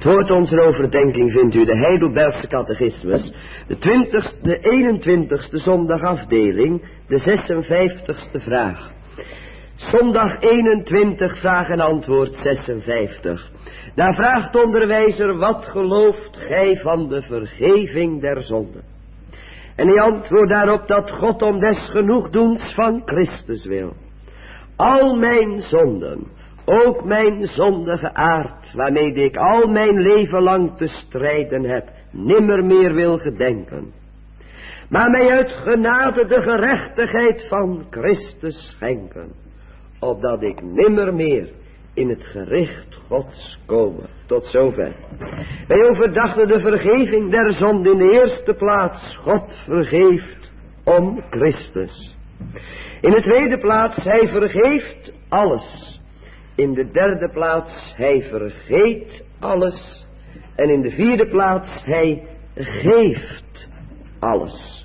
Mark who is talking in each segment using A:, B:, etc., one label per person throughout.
A: Het woord onze overdenking vindt u de Heidelbergse catechismus, de 21ste zondagafdeling, de 56ste vraag. Zondag 21, vraag en antwoord 56. Daar vraagt de onderwijzer, wat gelooft gij van de vergeving der zonden? En hij antwoordt daarop dat God om des genoegdoens van Christus wil al mijn zonden, ook mijn zondige aard, waarmee ik al mijn leven lang te strijden heb, nimmer meer wil gedenken, maar mij uit genade de gerechtigheid van Christus schenken, opdat ik nimmer meer in het gericht Gods komen. Tot zover. Wij overdachten de vergeving der zonde in de eerste plaats. God vergeeft om Christus. In de tweede plaats, hij vergeeft alles. In de derde plaats, hij vergeet alles. En in de vierde plaats, hij geeft alles.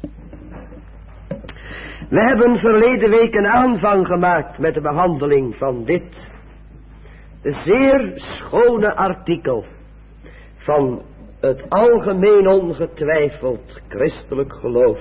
A: We hebben verleden week een aanvang gemaakt met de behandeling van dit zeer schone artikel van het algemeen ongetwijfeld christelijk geloof.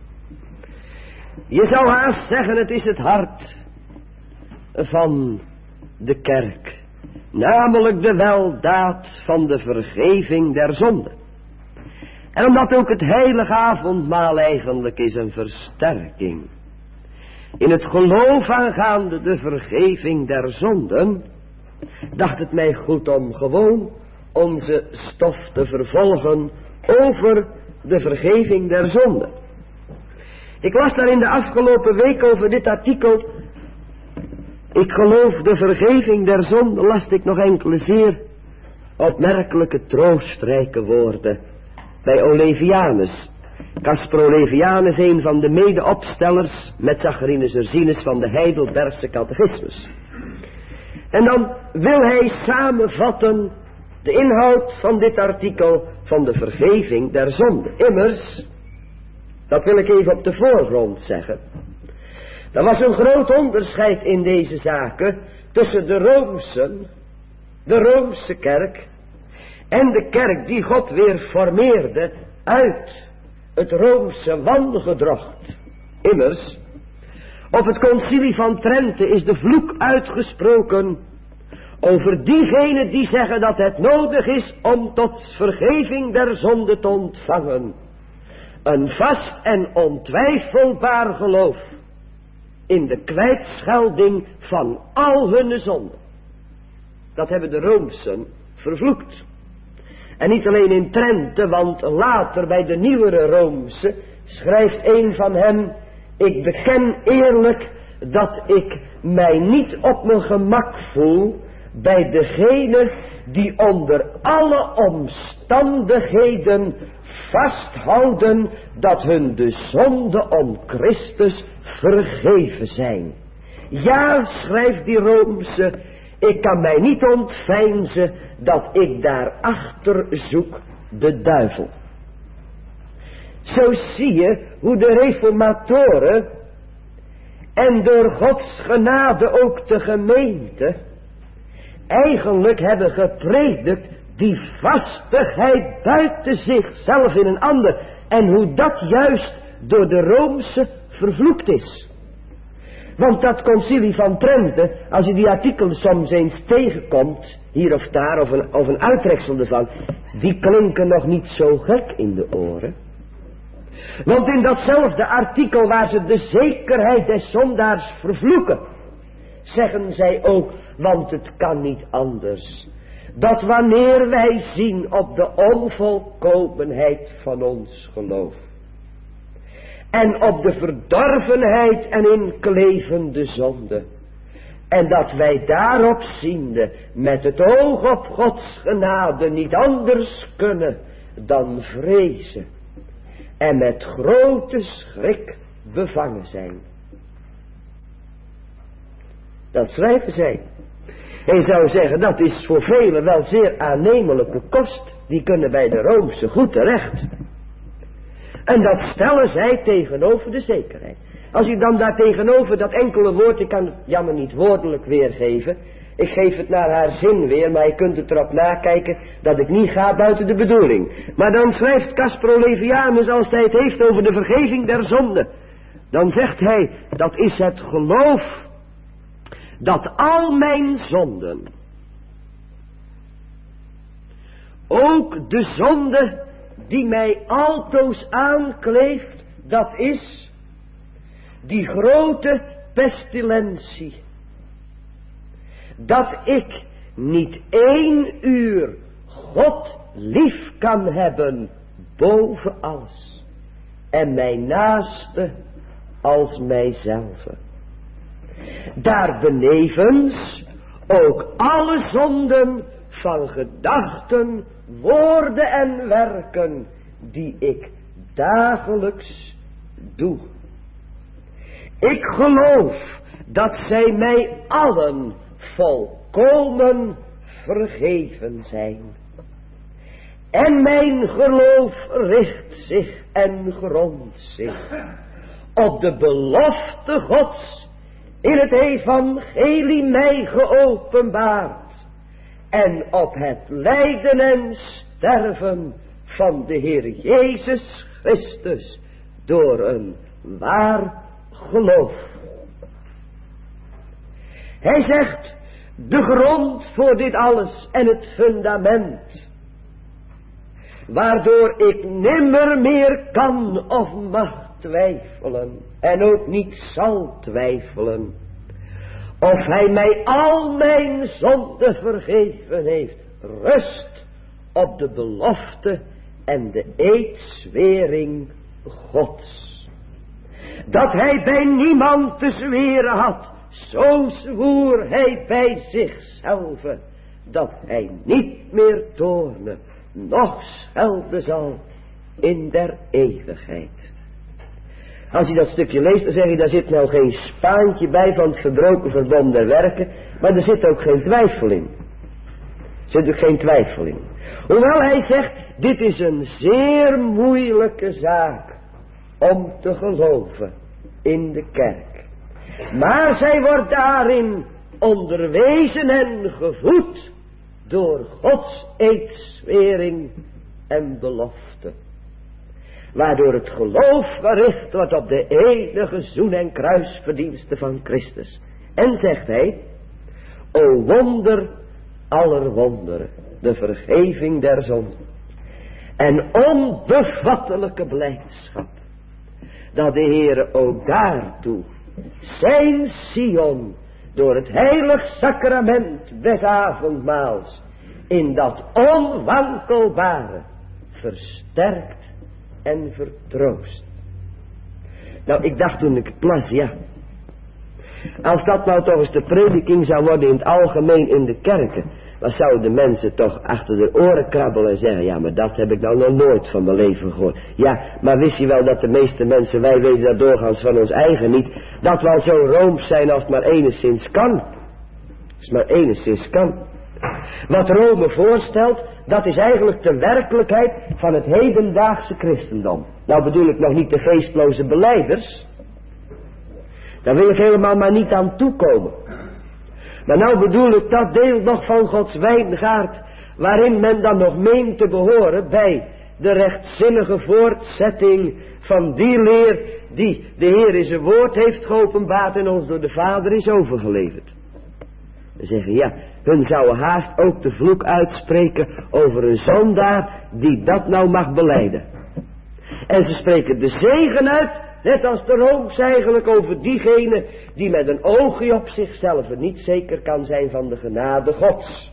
A: Je zou haast zeggen, het is het hart van de kerk, namelijk de weldaad van de vergeving der zonden. En omdat ook het heilige avondmaal eigenlijk is een versterking in het geloof aangaande de vergeving der zonden, dacht het mij goed om gewoon onze stof te vervolgen over de vergeving der zonden. Ik las daar in de afgelopen week over dit artikel. Ik geloof de vergeving der zonden, las ik nog enkele zeer opmerkelijke troostrijke woorden bij Olevianus. Caspar Olevianus, een van de medeopstellers met Zacharias Ursinus van de Heidelbergse catechismus. En dan wil hij samenvatten de inhoud van dit artikel van de vergeving der zonde. Immers, dat wil ik even op de voorgrond zeggen. Er was een groot onderscheid in deze zaken tussen de Roomse kerk en de kerk die God weer formeerde uit het Roomse wangedrocht. Immers, op het concilie van Trente is de vloek uitgesproken over diegenen die zeggen dat het nodig is om tot vergeving der zonde te ontvangen een vast en ontwijfelbaar geloof in de kwijtschelding van al hun zonden. Dat hebben de Roomsen vervloekt. En niet alleen in Trente, want later bij de nieuwere Roomse schrijft een van hen: ik beken eerlijk dat ik mij niet op mijn gemak voel bij degene die onder alle omstandigheden vasthouden dat hun de zonden om Christus vergeven zijn. Ja, schrijft die Roomse, ik kan mij niet ontveinzen dat ik daarachter zoek de duivel. Zo zie je hoe de reformatoren en door Gods genade ook de gemeente eigenlijk hebben gepredikt die vastigheid buiten zichzelf in een ander. En hoe dat juist door de Roomse vervloekt is. Want dat concilie van Trente, als je die artikelen soms eens tegenkomt, hier of daar, of een uittreksel ervan, die klinken nog niet zo gek in de oren. Want in datzelfde artikel waar ze de zekerheid des zondaars vervloeken, zeggen zij ook, want het kan niet anders, dat wanneer wij zien op de onvolkomenheid van ons geloof en op de verdorvenheid en inklevende zonde, en dat wij daarop ziende met het oog op Gods genade niet anders kunnen dan vrezen en met grote schrik bevangen zijn. Dat schrijven zij. En zou zeggen, dat is voor velen wel zeer aannemelijke kost. Die kunnen bij de Roomse goed terecht. En dat stellen zij tegenover de zekerheid. Als u dan daar tegenover dat enkele woord, ik kan het jammer niet woordelijk weergeven, Ik geef het naar haar zin weer, maar je kunt het erop nakijken dat ik niet ga buiten de bedoeling. Maar dan schrijft Caspar Olevianus, als hij het heeft over de vergeving der zonde, dan zegt hij, dat is het geloof dat al mijn zonden, ook de zonde die mij altoos aankleeft, dat is die grote pestilentie, dat ik niet 1 uur God lief kan hebben boven alles en mijn naaste als mijzelf. Daarbenevens ook alle zonden van gedachten, woorden en werken die ik dagelijks doe. Ik geloof dat zij mij allen volkomen vergeven zijn. En mijn geloof richt zich en grondt zich op de belofte Gods in het evangelie mij geopenbaard en op het lijden en sterven van de Heer Jezus Christus door een waar geloof. Hij zegt, de grond voor dit alles en het fundament, waardoor ik nimmer meer kan of mag twijfelen en ook niet zal twijfelen, of hij mij al mijn zonden vergeven heeft, rust op de belofte en de eedzwering Gods. Dat hij bij niemand te zweren had, zo zwoer hij bij zichzelf, dat hij niet meer toornen, noch schelden zal in der eeuwigheid. Als je dat stukje leest, dan zeg je, daar zit nou geen spaantje bij van het verbroken verbond der werken, maar er zit ook geen twijfel in. Er zit ook geen twijfel in. Hoewel hij zegt, dit is een zeer moeilijke zaak om te geloven in de kerk. Maar zij wordt daarin onderwezen en gevoed door Gods eedzwering en belofte. Waardoor het geloof gericht wordt op de enige zoen- en kruisverdienste van Christus. En zegt hij, o wonder aller wonderen, de vergeving der zonden. En onbevattelijke blijdschap, dat de Heere ook daartoe zijn Sion door het heilig sacrament des avondmaals in dat onwankelbare versterkt en vertroost. Nou, ik dacht toen ik het las, ja, als dat nou toch eens de prediking zou worden in het algemeen in de kerken, dan zouden de mensen toch achter de oren krabbelen en zeggen, ja, maar dat heb ik nou nog nooit van mijn leven gehoord. Ja, maar wist je wel dat de meeste mensen, wij weten dat doorgaans van ons eigen niet, dat we al zo rooms zijn als het maar enigszins kan. Als het maar enigszins kan. Wat Rome voorstelt, dat is eigenlijk de werkelijkheid van het hedendaagse christendom. Nou bedoel ik nog niet de geestloze belijders. Daar wil ik helemaal maar niet aan toekomen. Maar nou bedoel ik dat deel nog van Gods wijngaard, waarin men dan nog meent te behoren bij de rechtzinnige voortzetting van die leer die de Heer in zijn woord heeft geopenbaard en ons door de Vader is overgeleverd. We zeggen, ja, hun zouden haast ook de vloek uitspreken over een zondaar die dat nou mag belijden. En ze spreken de zegen uit, net als de Rooms eigenlijk, over diegene die met een oogje op zichzelf niet zeker kan zijn van de genade Gods.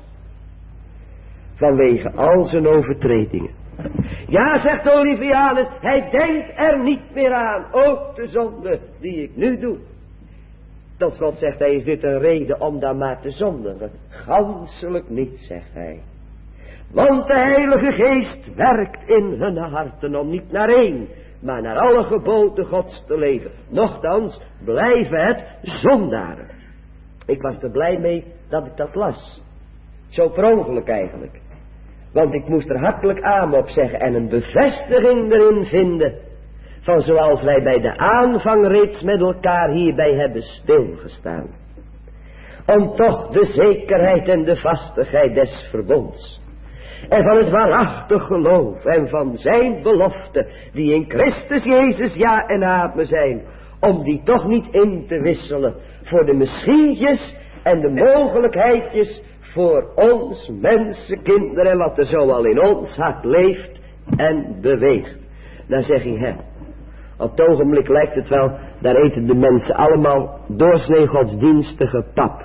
A: Vanwege al zijn overtredingen. Ja, zegt Olevianus, hij denkt er niet meer aan, ook de zonde die ik nu doe. Tot slot zegt hij, is dit een reden om dan maar te zondigen? Ganselijk niet, zegt hij. Want de Heilige Geest werkt in hun harten om niet naar één, maar naar alle geboden Gods te leven. Nochtans blijven het zondaren. Ik was er blij mee dat ik dat las. Zo per ongeluk eigenlijk. Want ik moest er hartelijk amen op zeggen en een bevestiging erin vinden, van zoals wij bij de aanvang reeds met elkaar hierbij hebben stilgestaan. om toch de zekerheid en de vastigheid des verbonds en van het waarachtig geloof en van zijn belofte die in Christus Jezus ja en amen zijn, om die toch niet in te wisselen voor de misschientjes en de mogelijkheidjes voor ons mensenkinderen en wat er zo al in ons hart leeft en beweegt. Dan zeg je, hè, op het ogenblik lijkt het wel, daar eten de mensen allemaal doorsnee godsdienstige pap.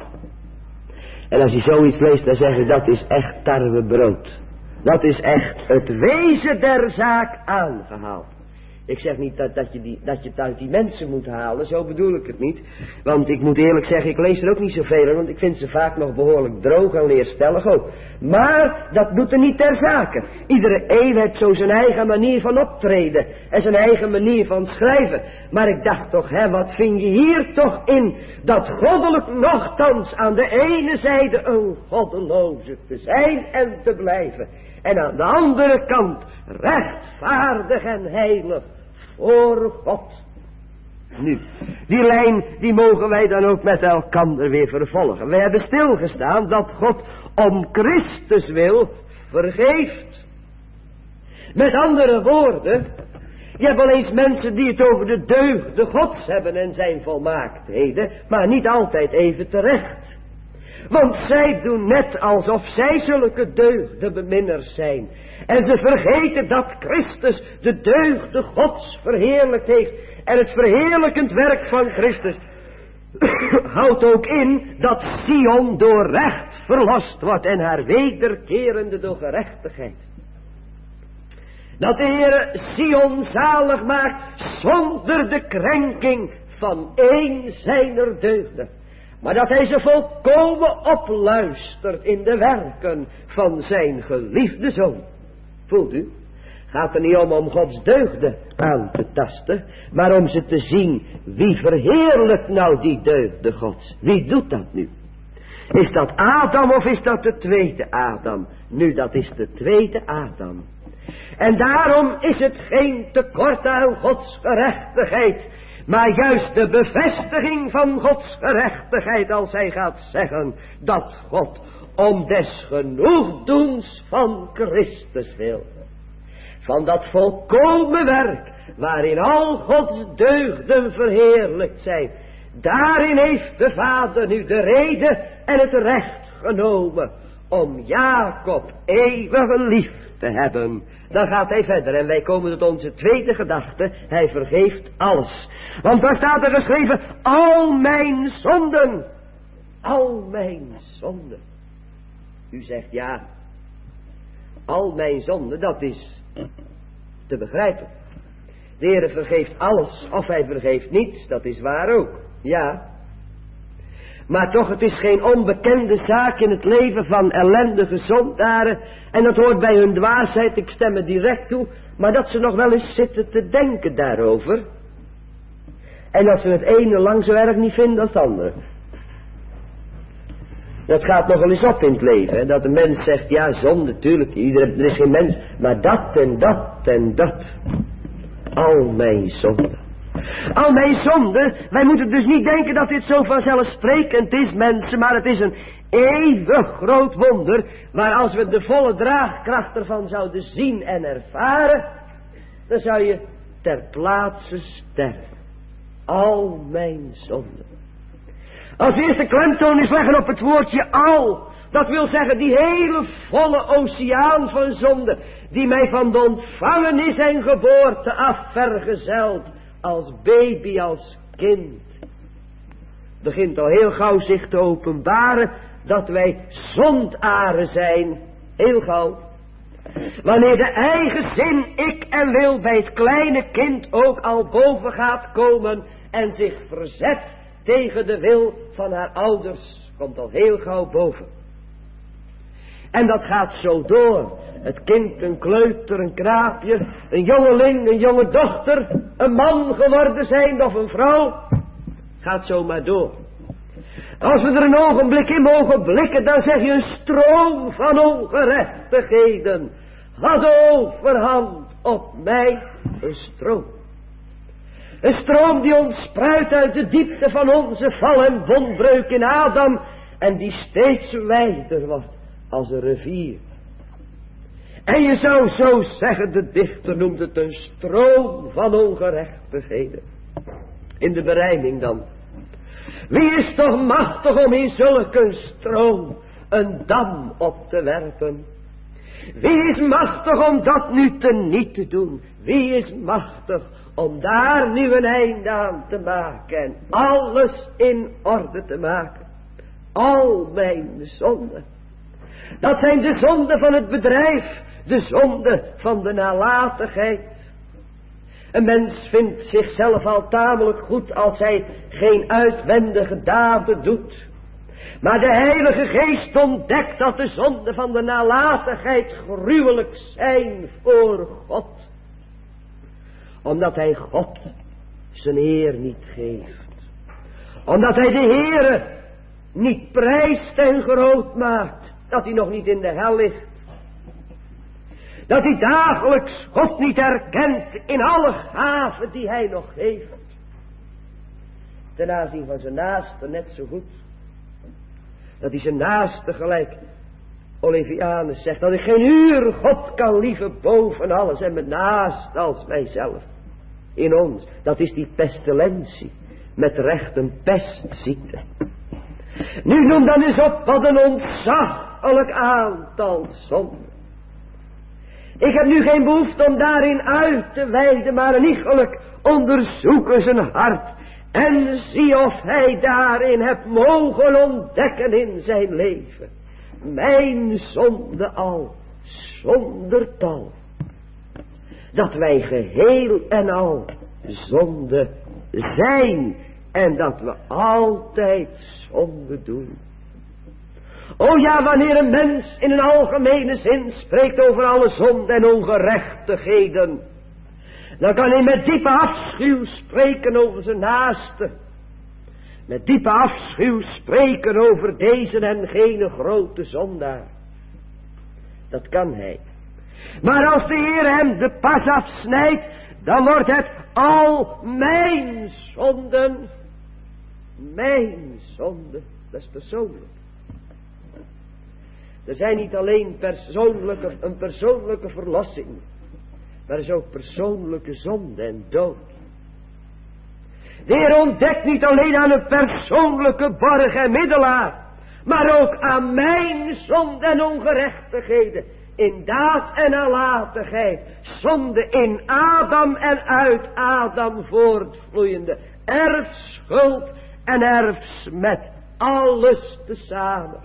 A: En als je zoiets leest, dan zeg je, dat is echt tarwebrood. Dat is echt het wezen der zaak aangehaald. Ik zeg niet dat je het uit die mensen moet halen, zo bedoel ik het niet. Want ik moet eerlijk zeggen, ik lees er ook niet zoveel, want ik vind ze vaak nog behoorlijk droog en leerstellig ook. Maar dat doet er niet ter zake. Iedere eeuw heeft zo zijn eigen manier van optreden en zijn eigen manier van schrijven. Maar ik dacht toch, hè, wat vind je hier toch in, dat goddelijk nochtans aan de ene zijde een goddeloze te zijn en te blijven. En aan de andere kant rechtvaardig en heilig voor God. Nu, die lijn die mogen wij dan ook met elkander weer vervolgen. We hebben stilgestaan dat God om Christus wil vergeeft. Met andere woorden, je hebt wel eens mensen die het over de deugden Gods hebben en zijn volmaaktheden, maar niet altijd even terecht. Want zij doen net alsof zij zulke deugdenbeminners zijn. En ze vergeten dat Christus de deugden Gods verheerlijkt heeft. En het verheerlijkend werk van Christus houdt ook in dat Sion door recht verlost wordt en haar wederkerende door gerechtigheid. Dat de Heere Sion zalig maakt zonder de krenking van één zijner deugden. Maar dat hij ze volkomen opluistert in de werken van zijn geliefde Zoon. Voelt u? Gaat er niet om Gods deugden aan te tasten, maar om ze te zien, wie verheerlijkt nou die deugden Gods? Wie doet dat nu? Is dat Adam of is dat de tweede Adam? Nu, dat is de tweede Adam. En daarom is het geen tekort aan Gods gerechtigheid, maar juist de bevestiging van Gods gerechtigheid als hij gaat zeggen dat God om des genoegdoens van Christus wil. Van dat volkomen werk waarin al Gods deugden verheerlijkt zijn. Daarin heeft de Vader nu de reden en het recht genomen om Jacob eeuwig lief te hebben. Dan gaat hij verder en wij komen tot onze tweede gedachte. Hij vergeeft alles. Want daar staat er geschreven, al mijn zonden. Al mijn zonden. U zegt ja, al mijn zonden, dat is te begrijpen. De Heere vergeeft alles, of hij vergeeft niets, dat is waar ook. Ja. Maar toch, het is geen onbekende zaak in het leven van ellendige zondaren. En dat hoort bij hun dwaasheid, ik stem er direct toe. Maar dat ze nog wel eens zitten te denken daarover. En dat ze het ene lang zo erg niet vinden als het andere. Dat gaat nog wel eens op in het leven. Hè? Dat de mens zegt, ja, zonde, natuurlijk. Er is geen mens. Maar dat en dat en dat. Al mijn zonden. Al mijn zonden. Wij moeten dus niet denken dat dit zo vanzelfsprekend is, mensen. Maar het is een eeuwig groot wonder. Waar als we de volle draagkracht ervan zouden zien en ervaren. Dan zou je ter plaatse sterven. Al mijn zonden. Als we eerst de klemtoon eens leggen op het woordje al. Dat wil zeggen die hele volle oceaan van zonde. Die mij van de ontvangenis en geboorte af vergezelt. Als baby, als kind. Begint al heel gauw zich te openbaren. Dat wij zondaren zijn. Heel gauw. Wanneer de eigen zin, ik en wil bij het kleine kind ook al boven gaat komen. En zich verzet tegen de wil van haar ouders. Komt al heel gauw boven. En dat gaat zo door. Het kind, een kleuter, een knaapje, een jongeling, een jonge dochter, een man geworden zijn of een vrouw. Gaat zo maar door. Als we er een ogenblik in mogen blikken, dan zeg je een stroom van ongerechtigheden had overhand op mij, een stroom. Een stroom die ontspruit uit de diepte van onze val en wondbreuk in Adam en die steeds wijder wordt als een rivier. En je zou zo zeggen, de dichter noemt het een stroom van ongerechtigheden. In de berijming dan. Wie is toch machtig om in zulke stroom een dam op te werpen? Wie is machtig om dat nu niet te doen? Wie is machtig om daar nu een einde aan te maken en alles in orde te maken? Al mijn zonden. Dat zijn de zonden van het bedrijf, de zonden van de nalatigheid. Een mens vindt zichzelf al tamelijk goed als hij geen uitwendige daden doet. Maar de Heilige Geest ontdekt dat de zonden van de nalatigheid gruwelijk zijn voor God. Omdat hij God zijn eer niet geeft. Omdat hij de Heere niet prijst en groot maakt. Dat hij nog niet in de hel ligt. Dat hij dagelijks God niet herkent in alle gaven die hij nog geeft. Ten aanzien van zijn naaste net zo goed. Dat hij zijn naaste gelijk Olevianus zegt. Dat ik geen uur God kan lieven boven alles en mijn naast als mijzelf. In ons, dat is die pestilentie. Met recht een pestziekte. Nu noem dan eens op wat een ontzaglijk aantal zonden. Ik heb nu geen behoefte om daarin uit te wijden, maar een iegelijk onderzoeken zijn hart. En zie of hij daarin hebt mogen ontdekken in zijn leven. Mijn zonde al, zonder tal. Dat wij geheel en al zonde zijn. En dat we altijd zonde doen. O ja, wanneer een mens in een algemene zin spreekt over alle zonde en ongerechtigheden, dan kan hij met diepe afschuw spreken over zijn naaste. Met diepe afschuw spreken over deze en gene grote zondaar. Dat kan hij. Maar als de Heer hem de pas afsnijdt, dan wordt het al mijn zonden. Mijn zonde. Dat is persoonlijk. Er zijn niet alleen een persoonlijke verlossing, maar er is ook persoonlijke zonde en dood. De Heer ontdekt niet alleen aan een persoonlijke borg en middelaar, maar ook aan mijn zonde en ongerechtigheden, in daad en nalatigheid, zonde in Adam en uit Adam voortvloeiende, erfschuld en erfsmet, alles tezamen.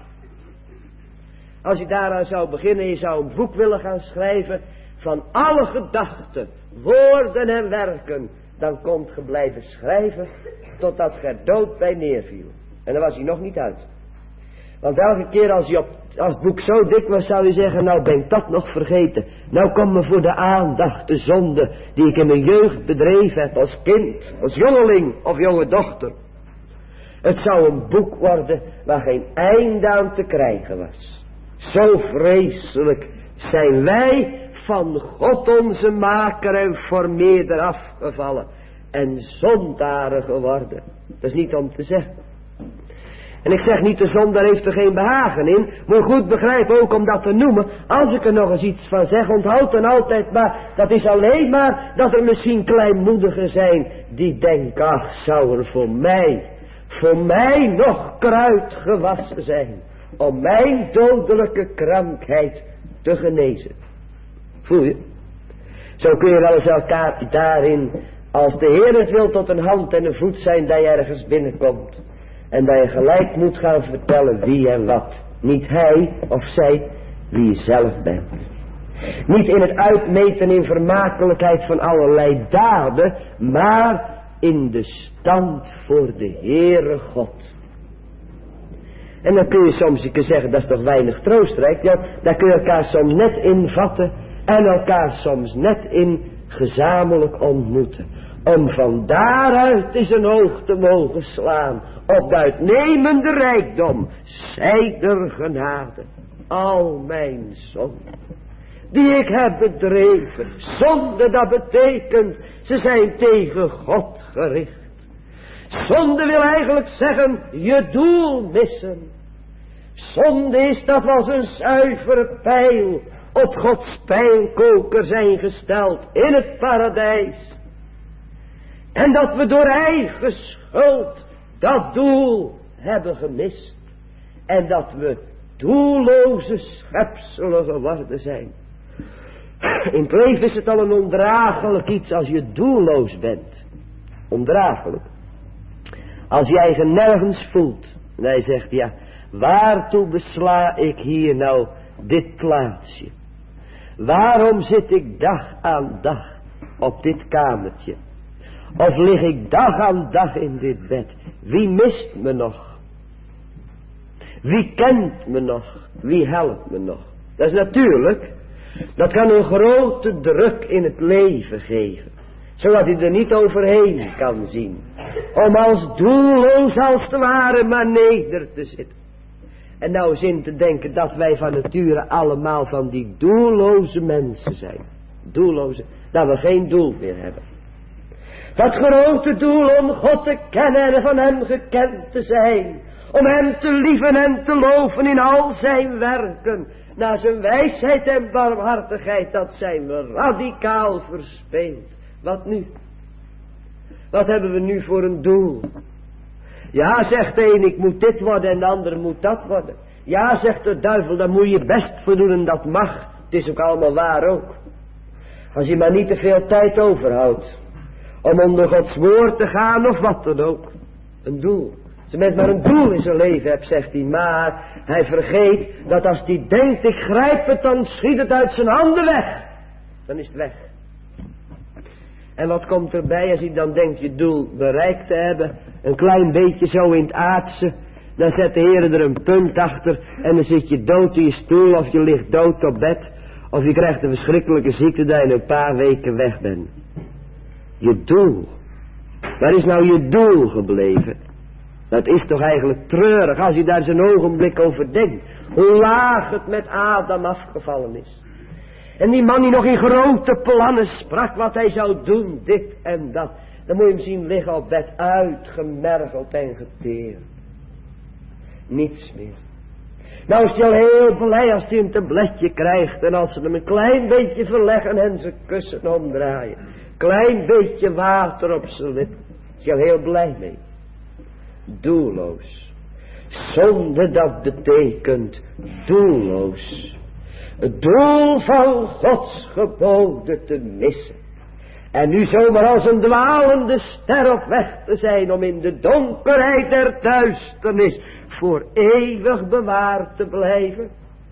A: Als je daaraan zou beginnen, je zou een boek willen gaan schrijven van alle gedachten, woorden en werken, dan komt je blijven schrijven totdat je dood bij neerviel. En dan was hij nog niet uit. Want elke keer als het boek zo dik was, zou je zeggen, nou ben ik dat nog vergeten. Nou komt me voor de aandacht de zonde die ik in mijn jeugd bedreven heb als kind, als jongeling of jonge dochter. Het zou een boek worden waar geen einde aan te krijgen was. Zo vreselijk zijn wij van God onze maker en formeerder afgevallen en zondaren geworden. Dat is niet om te zeggen. En ik zeg niet de zondaar heeft er geen behagen in. Moet goed begrijpen ook om dat te noemen. Als ik er nog eens iets van zeg, onthoud dan altijd maar. Dat is alleen maar dat er misschien kleinmoedigen zijn die denken, ach zou er voor mij nog kruid gewassen zijn. Om mijn dodelijke krankheid te genezen. Voel je? Zo kun je wel eens elkaar daarin, als de Heer het wil, tot een hand en een voet zijn dat je ergens binnenkomt. En dat je gelijk moet gaan vertellen wie en wat. Niet hij of zij, wie je zelf bent. Niet in het uitmeten in vermakelijkheid van allerlei daden, maar in de stand voor de Heere God. En dan kun je soms zeggen, dat is toch weinig troostrijk. Ja, daar kun je elkaar soms net in vatten en elkaar soms net in gezamenlijk ontmoeten. Om van daaruit eens een oog te mogen slaan op de uitnemende rijkdom zijder genade. Al mijn zonden die ik heb bedreven. Zonde, dat betekent, ze zijn tegen God gericht. Zonde wil eigenlijk zeggen, je doel missen. Zonde is dat we als een zuivere pijl op Gods pijlkoker zijn gesteld in het paradijs. En dat we door eigen schuld dat doel hebben gemist. En dat we doelloze schepselen geworden zijn. In het leven is het al een ondraaglijk iets als je doelloos bent. Ondraaglijk. Als jij je nergens voelt. En hij zegt, ja, waartoe besla ik hier nou dit plaatsje? Waarom zit ik dag aan dag op dit kamertje? Of lig ik dag aan dag in dit bed? Wie mist me nog? Wie kent me nog? Wie helpt me nog? Dat is natuurlijk. Dat kan een grote druk in het leven geven. Zodat hij er niet overheen kan zien. Om als doelloos als het ware maar neder te zitten. En nou eens in te denken dat wij van nature allemaal van die doelloze mensen zijn. Doelloze, dat we geen doel meer hebben. Dat grote doel om God te kennen en van hem gekend te zijn. Om hem te lieven en te loven in al zijn werken. Naar zijn wijsheid en barmhartigheid, dat zijn we radicaal verspeeld. Wat nu? Wat hebben we nu voor een doel? Ja, zegt de een, ik moet dit worden en de ander moet dat worden. Ja, zegt de duivel, daar moet je best voor doen en dat mag. Het is ook allemaal waar ook. Als je maar niet te veel tijd overhoudt. Om onder Gods woord te gaan of wat dan ook. Een doel. Als een mens maar een doel in zijn leven hebt, zegt hij. Maar hij vergeet dat als hij denkt, ik grijp het, dan schiet het uit zijn handen weg. Dan is het weg. En wat komt erbij als hij dan denkt je doel bereikt te hebben? Een klein beetje zo in het aardse. Dan zet de Heer er een punt achter. En dan zit je dood in je stoel of je ligt dood op bed. Of je krijgt een verschrikkelijke ziekte dat je in een paar weken weg bent. Je doel. Waar is nou je doel gebleven? Dat is toch eigenlijk treurig als je daar eens een ogenblik over denkt. Hoe laag het met Adam afgevallen is. En die man die nog in grote plannen sprak wat hij zou doen, dit en dat. Dan moet je hem zien liggen op bed, uitgemergeld en geteerd. Niets meer. Nou is hij al heel blij als hij een tabletje krijgt. En als ze hem een klein beetje verleggen en zijn kussen omdraaien. Klein beetje water op zijn lip. Is hij al heel blij mee. Doelloos. Zonde, dat betekent doelloos. Het doel van Gods geboden te missen. En nu zomaar als een dwalende ster op weg te zijn om in de donkerheid der duisternis voor eeuwig bewaard te blijven.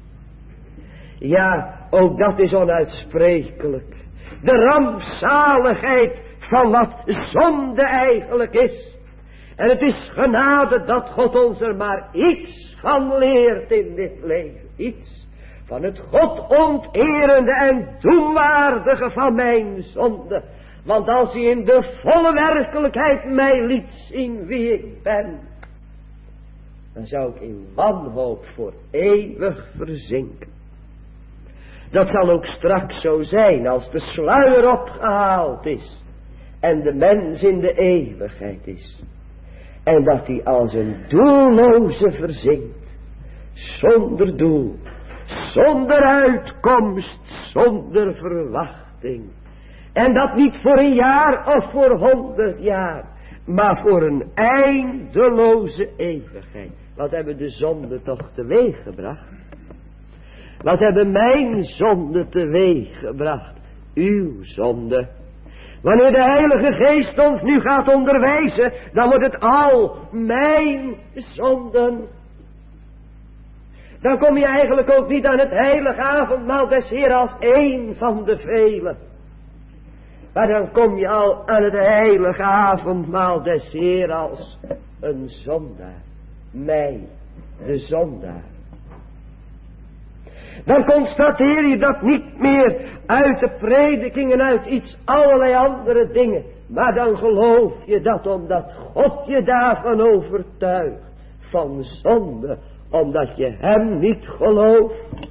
A: Ja, ook dat is onuitsprekelijk. De rampzaligheid van wat zonde eigenlijk is. En het is genade dat God ons er maar iets van leert in dit leven. Iets. Van het God onterende en doenwaardige van mijn zonde. Want als hij in de volle werkelijkheid mij liet zien wie ik ben. Dan zou ik in wanhoop voor eeuwig verzinken. Dat zal ook straks zo zijn als de sluier opgehaald is. En de mens in de eeuwigheid is. En dat hij als een doelloze verzinkt. Zonder doel. Zonder uitkomst, zonder verwachting. En dat niet voor een jaar of voor 100 jaar. Maar voor een eindeloze eeuwigheid. Wat hebben de zonden toch teweeg gebracht? Wat hebben mijn zonden teweeg gebracht? Uw zonde. Wanneer de Heilige Geest ons nu gaat onderwijzen, dan wordt het al mijn zonden. Dan kom je eigenlijk ook niet aan het heilige avondmaal des Heeren als één van de velen. Maar dan kom je al aan het heilige avondmaal des Heeren als een zondaar. Mij, de zondaar. Dan constateer je dat niet meer uit de predikingen, uit iets allerlei andere dingen. Maar dan geloof je dat omdat God je daarvan overtuigt. Van zonde. Omdat je hem niet gelooft.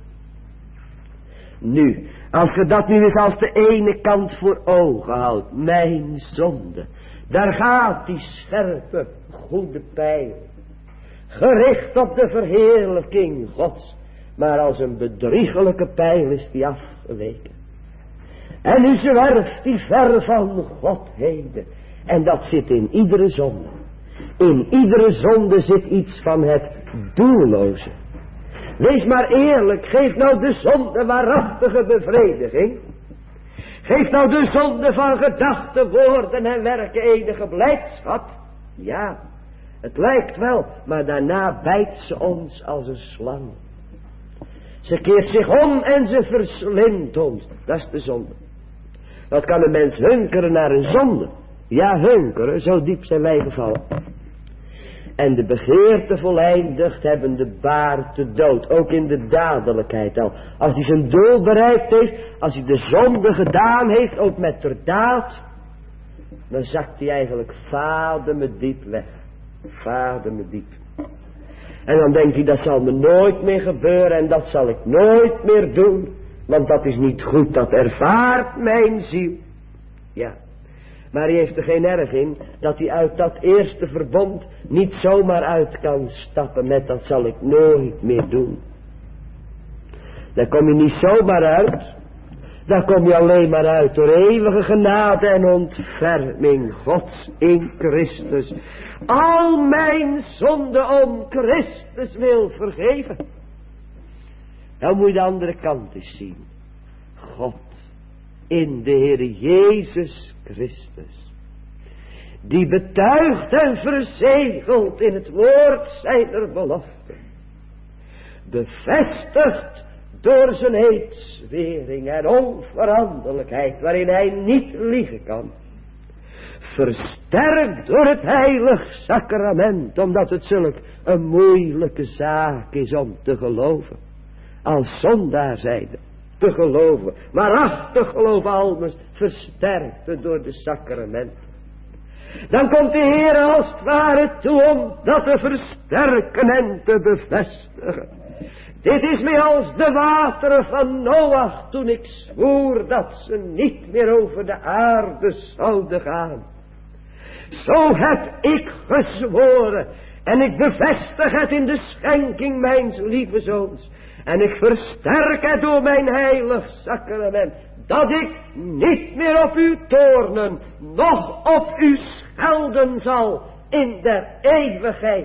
A: Nu, als je dat nu eens als de ene kant voor ogen houdt. Mijn zonde. Daar gaat die scherpe, goede pijl. gericht op de verheerlijking Gods, maar als een bedriegelijke pijl is die afgeweken. En nu zwerft die ver van Godheden. En dat zit in iedere zonde. In iedere zonde zit iets van het doelloze. Wees maar eerlijk, geef nou de zonde waarachtige bevrediging. Geef nou de zonde van gedachten, woorden en werken enige blijdschap. Ja, het lijkt wel, maar daarna bijt ze ons als een slang. Ze keert zich om en ze verslindt ons. Dat is de zonde. Wat kan een mens hunkeren naar een zonde? Ja, hunkeren, zo diep zijn wij gevallen. En de begeerte voleindigd hebben de baard te dood. Ook in de dadelijkheid al. Als hij zijn doel bereikt heeft. Als hij de zonde gedaan heeft. Ook met de daad. Dan zakt hij eigenlijk diep weg. Diep. En dan denkt hij, dat zal me nooit meer gebeuren. En dat zal ik nooit meer doen. Want dat is niet goed. Dat ervaart mijn ziel. Ja. Maar hij heeft er geen erg in dat hij uit dat eerste verbond niet zomaar uit kan stappen met dat zal ik nooit meer doen. Daar kom je niet zomaar uit. Daar kom je alleen maar uit door eeuwige genade en ontferming Gods in Christus. Al mijn zonden om Christus wil vergeven. Nou moet je de andere kant eens zien. God in de Heer Jezus Christus. Die betuigt en verzegelt in het woord zijner belofte. Bevestigd door zijn eedzwering en onveranderlijkheid waarin hij niet liegen kan. Versterkt door het heilig sacrament, omdat het zulk een moeilijke zaak is om te geloven. Als zondaar zijnde te geloven, maar ach te geloven almers, versterkt door de sacramenten. Dan komt de Heer als het ware toe om dat te versterken en te bevestigen. Dit is mij als de wateren van Noach toen ik zwoer dat ze niet meer over de aarde zouden gaan. Zo heb ik gezworen en ik bevestig het in de schenking mijns lieve zoons. En ik versterk het door mijn heilig sacrament. Dat ik niet meer op u toornen, noch op u schelden zal in der eeuwigheid.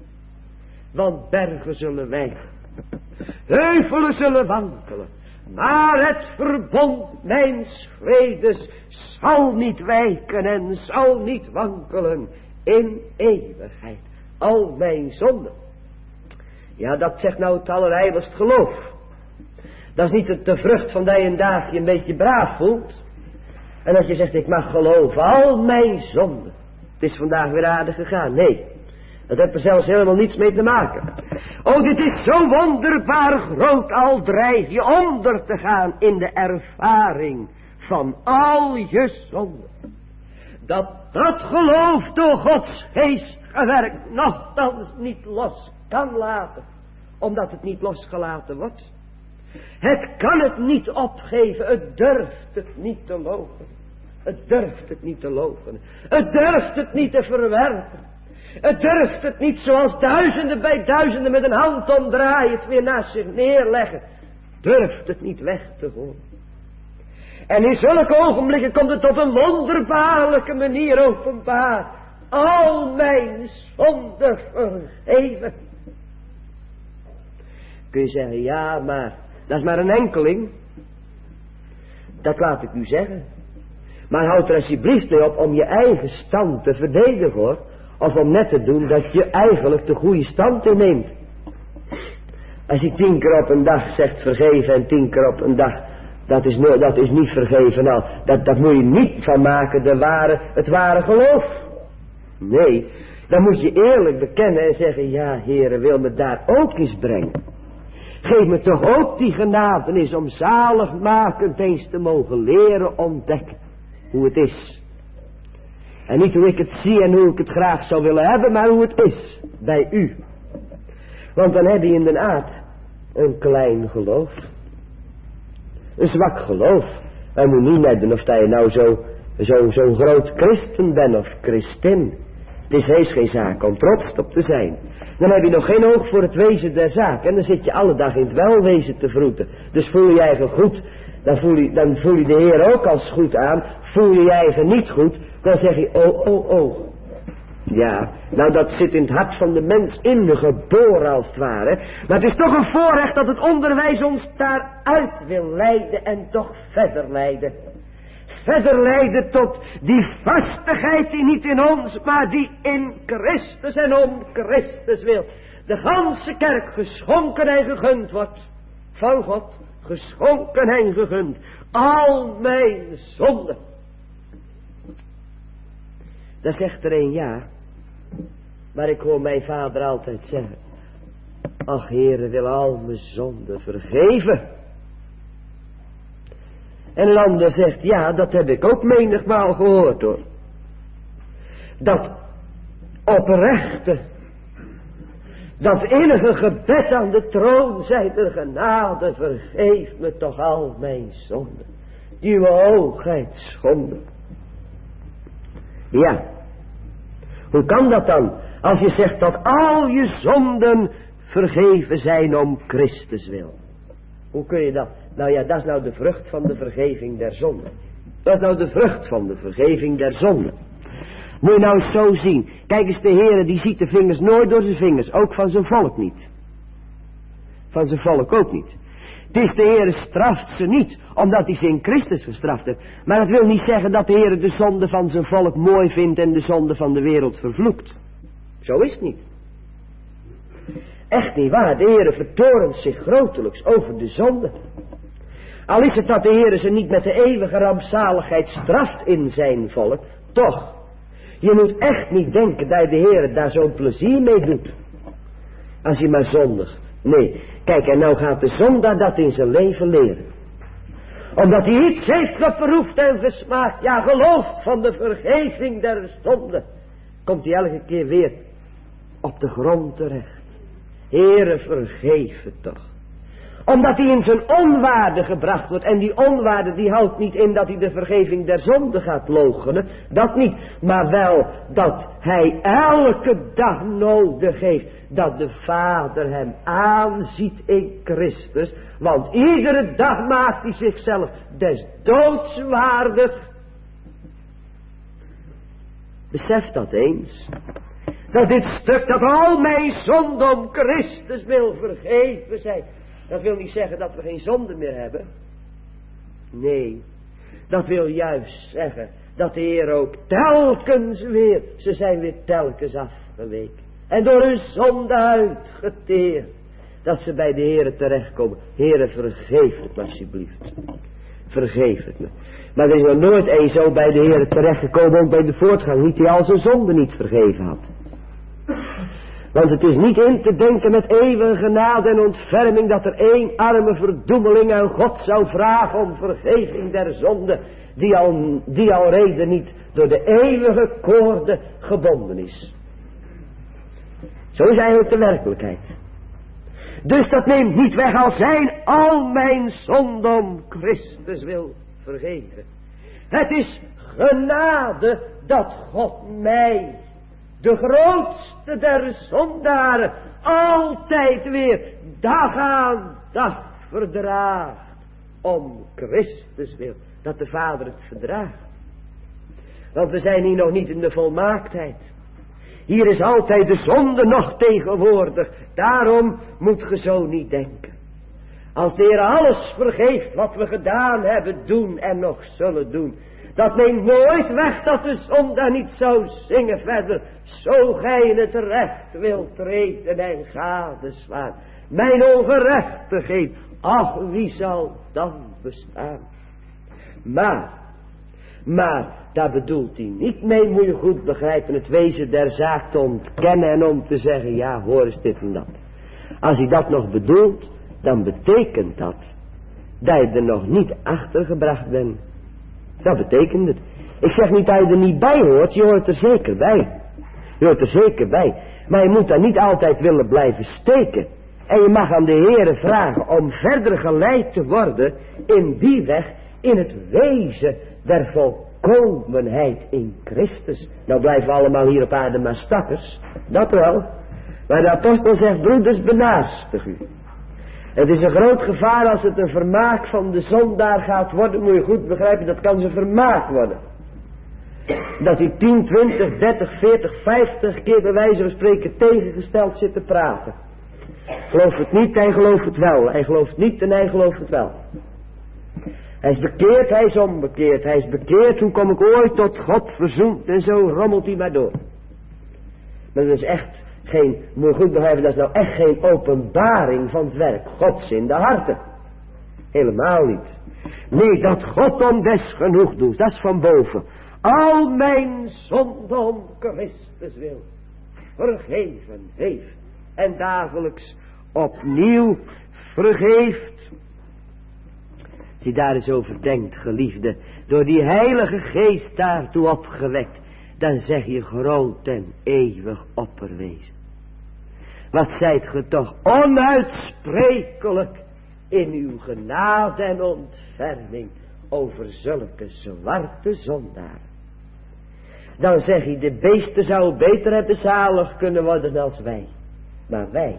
A: Want bergen zullen wijken, heuvelen zullen wankelen. Maar het verbond mijns vredes zal niet wijken en zal niet wankelen in eeuwigheid. Al mijn zonden. Ja, dat zegt nou het allerheiligst geloof. Dat is niet de vrucht van dat je een dagje een beetje braaf voelt. En als je zegt, ik mag geloven, al mijn zonden. Het is vandaag weer aardig gegaan. Nee, dat heeft er zelfs helemaal niets mee te maken. Oh, dit is zo wonderbaar groot, al dreig je onder te gaan in de ervaring van al je zonden. Dat geloof door Gods geest gewerkt nochtans niet los kan laten, omdat het niet losgelaten wordt. Het kan het niet opgeven, het durft het niet te loven. Het durft het niet te loven. Het durft het niet te verwerpen. Het durft het niet zoals duizenden bij duizenden met een hand omdraaien, het weer naast zich neerleggen. Durft het niet weg te gooien. En in zulke ogenblikken komt het op een wonderbaarlijke manier openbaar. Al mijn zonden vergeven. Kun je zeggen, ja, maar dat is maar een enkeling. Dat laat ik u zeggen. Maar houd er alsjeblieft mee op om je eigen stand te verdedigen, hoor. Of om net te doen dat je eigenlijk de goede stand inneemt. Als je 10 keer op een dag zegt vergeven en 10 keer op een dag, dat is niet vergeven. Nou, dat moet je niet van maken het ware geloof. Nee, dan moet je eerlijk bekennen en zeggen, ja, Heere, wil me daar ook eens brengen. Geef me toch ook die genadenis om zaligmakend eens te mogen leren ontdekken hoe het is. En niet hoe ik het zie en hoe ik het graag zou willen hebben, maar hoe het is bij u. Want dan heb je inderdaad een klein geloof. Een zwak geloof. Maar je moet niet net doen of dat je nou zo'n groot christen bent of christin. Het is heus geen zaak om trots op te zijn. Dan heb je nog geen oog voor het wezen der zaak. En dan zit je alle dag in het welwezen te vroeten. Dus voel je je eigen goed. Dan voel je de Heer ook als goed aan. Voel je je eigen niet goed. Dan zeg je, oh. Ja, nou dat zit in het hart van de mens ingeboren als het ware. Maar het is toch een voorrecht dat het onderwijs ons daaruit wil leiden en toch verder leiden. Verder leiden tot die vastigheid die niet in ons, maar die in Christus en om Christus wil. De ganse kerk geschonken en gegund wordt. Van God, geschonken en gegund. Al mijn zonden. Dan zegt er een ja. Maar ik hoor mijn vader altijd zeggen. Ach, Heere, wil al mijn zonden vergeven. En een ander zegt, ja, dat heb ik ook menigmaal gehoord hoor. Dat oprechte, dat innige gebed aan de troon zij der genade, vergeef me toch al mijn zonden, die uw hoogheid schonden. Ja, hoe kan dat dan, als je zegt dat al je zonden vergeven zijn om Christus wil? Hoe kun je dat? Nou ja, dat is nou de vrucht van de vergeving der zonden. Dat is nou de vrucht van de vergeving der zonden. Moet je nou eens zo zien. Kijk eens, de Heere die ziet de vingers nooit door zijn vingers. Ook van zijn volk niet. Van zijn volk ook niet. Het is de Heere straft ze niet, omdat hij ze in Christus gestraft heeft. Maar dat wil niet zeggen dat de Heere de zonde van zijn volk mooi vindt en de zonde van de wereld vervloekt. Zo is het niet. Echt niet waar, de Heere vertorent zich grotelijks over de zonde. Al is het dat de Heere ze niet met de eeuwige rampzaligheid straft in zijn volk, toch. Je moet echt niet denken dat de Heere daar zo'n plezier mee doet. Als je maar zondigt. Nee, kijk, en nou gaat de zondaar dat in zijn leven leren. Omdat hij iets heeft geproefd en gesmaakt, ja gelooft van de vergeving der zonde, komt hij elke keer weer op de grond terecht. Heere, vergeef het toch. Omdat hij in zijn onwaarde gebracht wordt. En die onwaarde die houdt niet in dat hij de vergeving der zonde gaat loochenen. Dat niet. Maar wel dat hij elke dag nodig heeft. Dat de Vader hem aanziet in Christus. Want iedere dag maakt hij zichzelf des doods waardig. Besef dat eens. Dat dit stuk, dat al mijn zonden om Christus wil vergeven zijn. Dat wil niet zeggen dat we geen zonde meer hebben. Nee, dat wil juist zeggen dat de Heer ook telkens weer, ze zijn weer telkens afgeweken. En door hun zonde uitgeteerd, dat ze bij de Heer terechtkomen. Heere, vergeef het me alsjeblieft. Vergeef het me. Maar er is nog nooit een zo bij de Heer terechtgekomen, ook bij de voortgang niet, die al zijn zonde niet vergeven had. Want het is niet in te denken met eeuwige genade en ontferming dat er één arme verdoemeling aan God zou vragen om vergeving der zonde, die al reden niet door de eeuwige koorden gebonden is. Zo is eigenlijk de werkelijkheid. Dus dat neemt niet weg als zijn al mijn zonden om Christus wil vergeven. Het is genade dat God mij, de grootste der zondaren, altijd weer dag aan dag verdraagt. Om Christus wil. Dat de Vader het verdraagt. Want we zijn hier nog niet in de volmaaktheid. Hier is altijd de zonde nog tegenwoordig. Daarom moet ge zo niet denken. Als de Heer alles vergeeft wat we gedaan hebben, doen en nog zullen doen. Dat neemt nooit weg dat de zondaar niet zou zingen verder. Zo gij in het recht wilt treden en gadeslaan. Mijn ongerechtigheid, ach wie zal dan bestaan. Maar, daar bedoelt hij niet mee, moet je goed begrijpen, het wezen der zaak te ontkennen en om te zeggen, ja hoor eens dit en dat. Als hij dat nog bedoelt, dan betekent dat je er nog niet achter gebracht bent. Dat betekent het. Ik zeg niet dat je er niet bij hoort, je hoort er zeker bij. Je hoort er zeker bij. Maar je moet daar niet altijd willen blijven steken. En je mag aan de Heere vragen om verder geleid te worden in die weg, in het wezen der volkomenheid in Christus. Nou blijven we allemaal hier op aarde maar stakkers, dat wel. Maar de apostel zegt, broeders, benaastig u. Het is een groot gevaar als het een vermaak van de zondaar gaat worden. Moet je goed begrijpen, dat kan zijn vermaak worden. Dat hij 10, 20, 30, 40, 50 keer bij wijze van spreken tegengesteld zit te praten. Gelooft het niet, hij gelooft het wel. Hij gelooft niet en hij gelooft het wel. Hij is bekeerd, hij is onbekeerd. Hij is bekeerd, hoe kom ik ooit tot God verzoend? En zo rommelt hij maar door. Maar dat is echt geen, moet je goed begrijpen, dat is nou echt geen openbaring van het werk Gods in de harten. Helemaal niet. Nee, dat God om des genoeg doet, dat is van boven. Al mijn zonden om Christus wil vergeven heeft. En dagelijks opnieuw vergeeft. Als je daar eens over denkt, geliefde, door die heilige geest daartoe opgewekt, dan zeg je groot en eeuwig opperwezen. Wat zijt ge toch onuitsprekelijk in uw genade en ontferming over zulke zwarte zondaren. Dan zeg je, de beesten zouden beter hebben zalig kunnen worden als wij. Maar wij,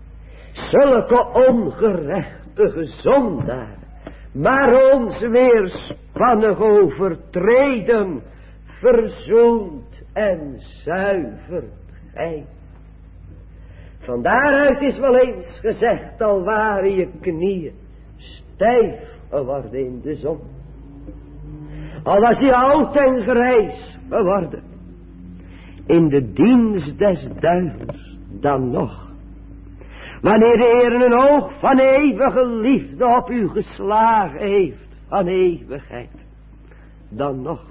A: zulke ongerechtige zondaren, maar ons weerspannig overtreden, verzoend en zuivert gij. Van daaruit is wel eens gezegd, al waren je knieën stijf geworden in de zon. Al was je oud en grijs geworden in de dienst des duivels, dan nog. Wanneer de Heer een oog van eeuwige liefde op u geslagen heeft, van eeuwigheid, dan nog.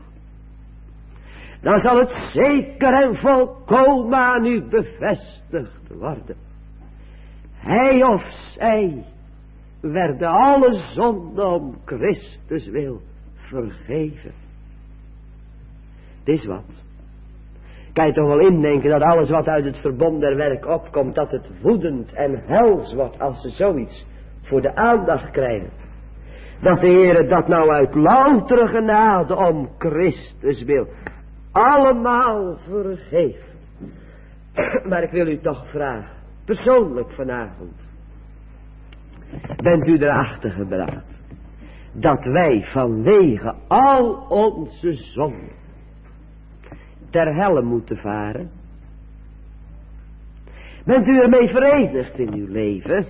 A: Dan zal het zeker en volkomen aan u bevestigd worden. Hij of zij werden alle zonden om Christus wil vergeven. Dit is wat. Kan je toch wel indenken dat alles wat uit het verbond der werk opkomt, dat het woedend en hels wordt als ze zoiets voor de aandacht krijgen. Dat de Heer dat nou uit loutere genade om Christus wil allemaal vergeeft. Maar ik wil u toch vragen, persoonlijk vanavond, bent u erachter gebracht dat wij vanwege al onze zonden ter helle moeten varen? Bent u ermee verenigd in uw leven?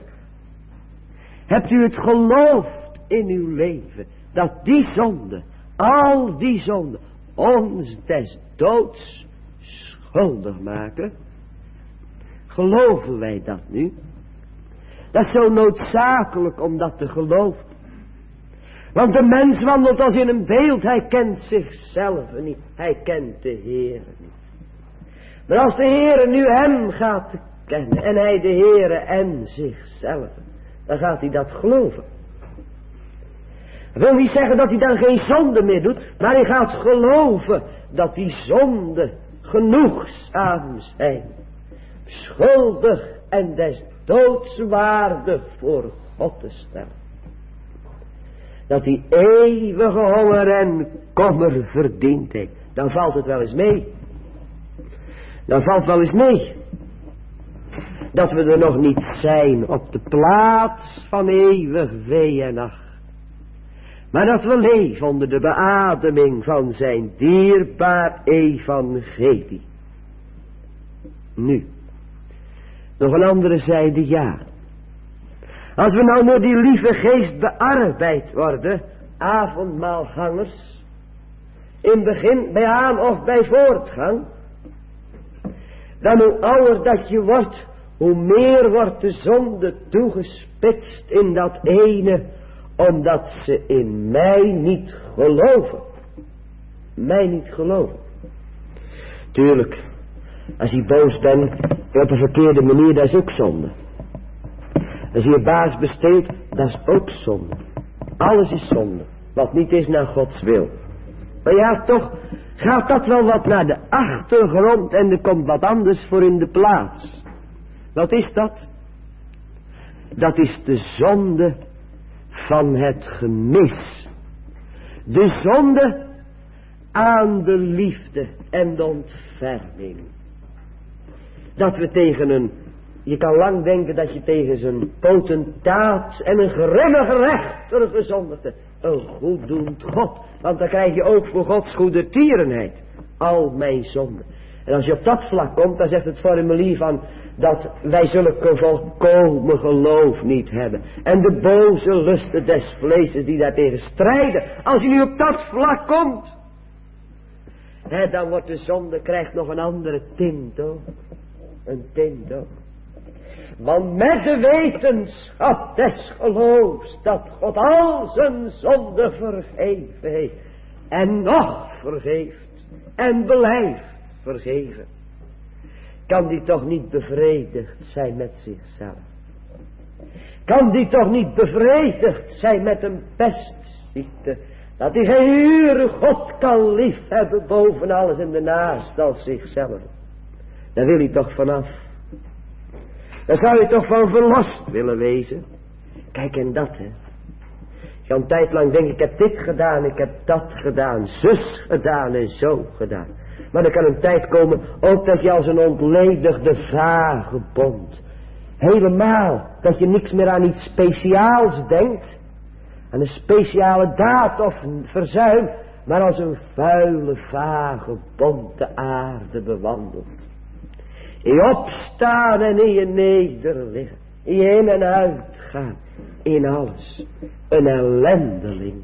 A: Hebt u het geloofd in uw leven dat die zonden, al die zonden, ons des doods schuldig maken? Geloven wij dat nu? Dat is zo noodzakelijk om dat te geloven. Want de mens wandelt als in een beeld. Hij kent zichzelf niet. Hij kent de Heere niet. Maar als de Heere nu hem gaat kennen. En hij de Heere en zichzelf. Dan gaat hij dat geloven. Dat wil niet zeggen dat hij dan geen zonde meer doet. Maar hij gaat geloven dat die zonden genoegzaam zijn. Schuldig en des doods waardig voor God te stellen. Dat hij eeuwige honger en kommer verdiend heeft. Dan valt het wel eens mee. Dan valt wel eens mee. Dat we er nog niet zijn op de plaats van eeuwig wee en nacht. Maar dat we leven onder de beademing van zijn dierbaar evangelie. Nu. Nog een andere zijde, ja. Als we nou door die lieve geest bearbeid worden, avondmaalgangers, in begin, bij aan of bij voortgang, dan hoe ouder dat je wordt, hoe meer wordt de zonde toegespitst in dat ene, omdat ze in mij niet geloven. Mij niet geloven. Tuurlijk, als je boos bent op een verkeerde manier, dat is ook zonde. Als je je baas besteelt, dat is ook zonde. Alles is zonde, wat niet is naar Gods wil. Maar ja, toch gaat dat wel wat naar de achtergrond en er komt wat anders voor in de plaats. Wat is dat? Dat is de zonde van het gemis. De zonde aan de liefde en de ontferming. Dat we tegen je kan lang denken dat je tegen zijn potentaat en een grimmige rechter gezondigde een goeddoend God. Want dan krijg je ook voor Gods goede tierenheid al mijn zonden. En als je op dat vlak komt, dan zegt het formulier van dat wij zulke volkomen geloof niet hebben. En de boze lusten des vleeses die daartegen strijden. Als je nu op dat vlak komt, dan wordt de zonde, krijgt nog een andere tint ook. Een tint ook. Want met de wetenschap des geloofs dat God al zijn zonde vergeven heeft. En nog vergeeft. En blijft vergeven. Kan die toch niet bevredigd zijn met zichzelf? Kan die toch niet bevredigd zijn met een pestziekte? Dat hij geen uren God kan liefhebben boven alles en de naast als zichzelf. Daar wil hij toch vanaf. Daar zou je toch van verlost willen wezen. Kijk, en dat hè. Je een tijd lang denkt, ik heb dit gedaan, ik heb dat gedaan, zus gedaan en zo gedaan. Maar er kan een tijd komen, ook dat je als een ontledigde vagebond, helemaal, dat je niks meer aan iets speciaals denkt, aan een speciale daad of verzuim, maar als een vuile vagebond de aarde bewandelt. In je opstaan en in je nederliggen, in je in- en uitgaan, in alles, een ellendeling.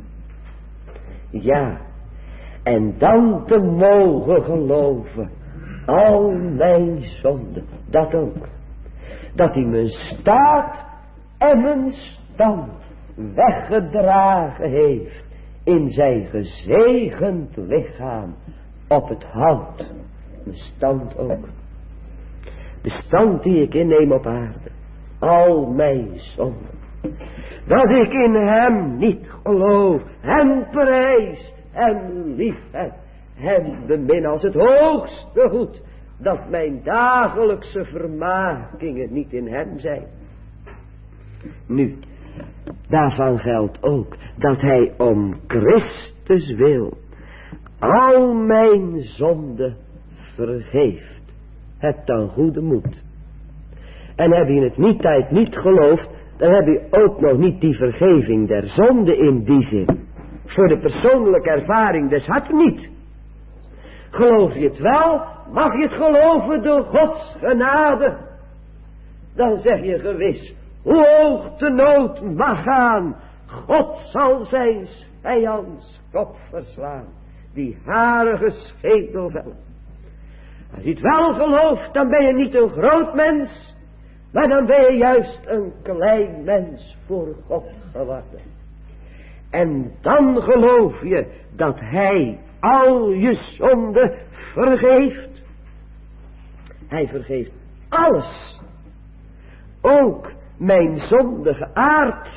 A: Ja, en dan te mogen geloven, al mijn zonden, dat ook. Dat hij mijn staat en mijn stand weggedragen heeft in zijn gezegend lichaam op het hout. Mijn stand ook. De stand die ik inneem op aarde, al mijn zonden. Dat ik in hem niet geloof, hem prijs, hem liefheb, hem bemin als het hoogste goed, dat mijn dagelijkse vermakingen niet in hem zijn. Nu, daarvan geldt ook dat hij om Christus wil al mijn zonden vergeeft. Heb dan goede moed. En heb je het niet geloofd, dan heb je ook nog niet die vergeving der zonde in die zin. Voor de persoonlijke ervaring des hart niet. Geloof je het wel, mag je het geloven door Gods genade. Dan zeg je gewis, hoe hoog de nood mag gaan, God zal zijn vijands kop verslaan, die harige schedel vellen. Als je het wel gelooft, dan ben je niet een groot mens, maar dan ben je juist een klein mens voor God geworden. En dan geloof je dat hij al je zonde vergeeft. Hij vergeeft alles. Ook mijn zondige aard.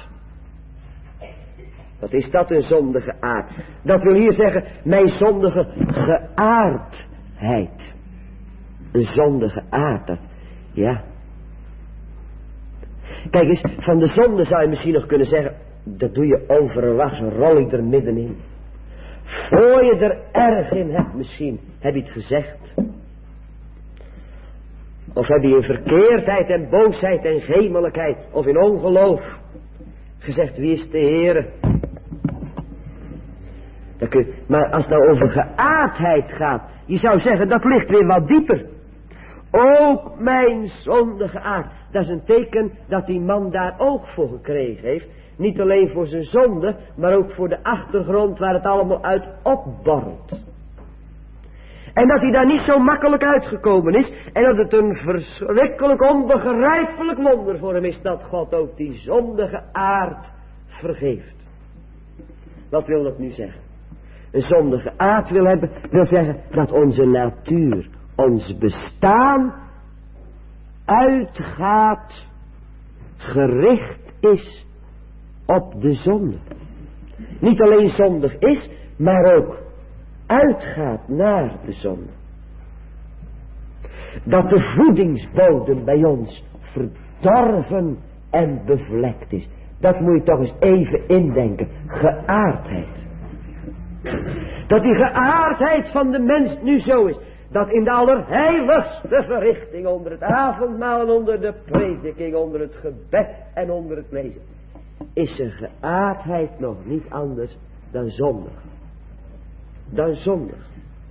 A: Wat is dat, een zondige aard? Dat wil hier zeggen, mijn zondige geaardheid. Een zondige aard, ja. Kijk eens, van de zonde zou je misschien nog kunnen zeggen, dat doe je overwas, rol ik er middenin. Voor je er erg in hebt misschien, heb je het gezegd. Of heb je in verkeerdheid en boosheid en gemelijkheid, of in ongeloof, gezegd, wie is de Heere? Maar als het nou over geaardheid gaat, je zou zeggen, dat ligt weer wat dieper. Ook mijn zondige aard. Dat is een teken dat die man daar oog voor gekregen heeft. Niet alleen voor zijn zonde, maar ook voor de achtergrond waar het allemaal uit opborrelt. En dat hij daar niet zo makkelijk uitgekomen is. En dat het een verschrikkelijk onbegrijpelijk wonder voor hem is dat God ook die zondige aard vergeeft. Wat wil dat nu zeggen? Een zondige aard wil zeggen dat onze natuur, ons bestaan uitgaat, gericht is op de zonde. Niet alleen zondig is, maar ook uitgaat naar de zonde. Dat de voedingsbodem bij ons verdorven en bevlekt is. Dat moet je toch eens even indenken. Geaardheid. Dat die geaardheid van de mens nu zo is. Dat in de allerheiligste verrichting onder het avondmaal en onder de prediking, onder het gebed en onder het lezen, is zijn geaardheid nog niet anders dan zondig. Dan zondig.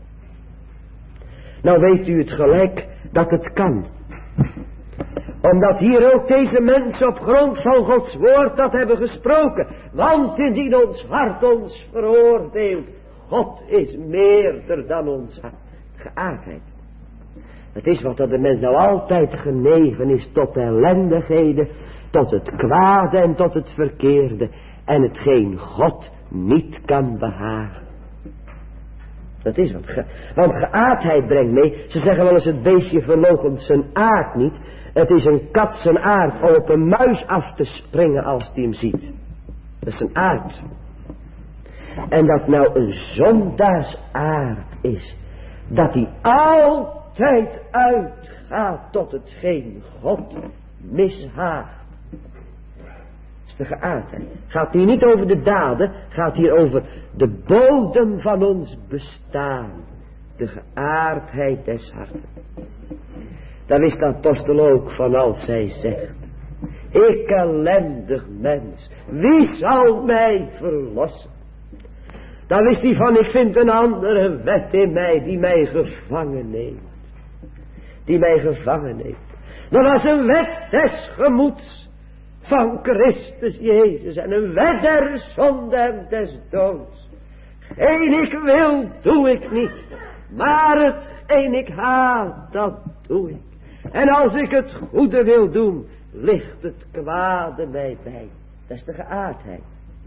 A: Nou weet u het gelijk dat het kan. Omdat hier ook deze mensen op grond van Gods woord dat hebben gesproken. Want indien ons hart ons veroordeelt, God is meerder dan ons hart. Geaardheid. Het is wat dat de mens nou altijd genegen is tot ellendigheden, tot het kwade en tot het verkeerde. En hetgeen God niet kan behagen. Dat is wat. Want geaardheid brengt mee. Ze zeggen wel eens het beestje verloochent zijn aard niet. Het is een kat zijn aard om op een muis af te springen als die hem ziet. Dat is een aard. En dat nou een zondaars aard is. Dat hij altijd uitgaat tot hetgeen God mishaagt. Dat is de geaardheid. Gaat hier niet over de daden. Gaat hier over de bodem van ons bestaan. De geaardheid des harten. Daar wist de apostel ook van als hij zegt: ik ellendig mens, wie zal mij verlossen? Daar wist hij van: ik vind een andere wet in mij die mij gevangen neemt. Die mij gevangen neemt. Dat was een wet des gemoeds van Christus Jezus. En een wet der zonde en des doods. Geen ik wil, doe ik niet. Maar hetgeen ik haat, dat doe ik. En als ik het goede wil doen, ligt het kwade mij bij. Dat is de geaardheid.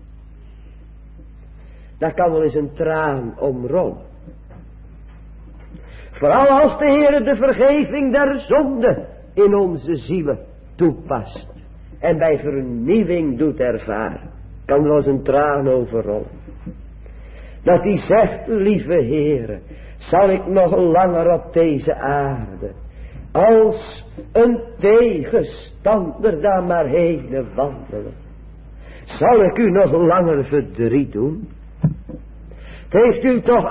A: Daar kan wel eens een traan om rollen. Vooral als de Heer de vergeving der zonde in onze zielen toepast. En bij vernieuwing doet ervaren. Kan wel eens een traan overrollen. Dat hij zegt: lieve Heere, zal ik nog langer op deze aarde als een tegenstander daar maar heen wandelen? Zal ik u nog langer verdriet doen? Het heeft u toch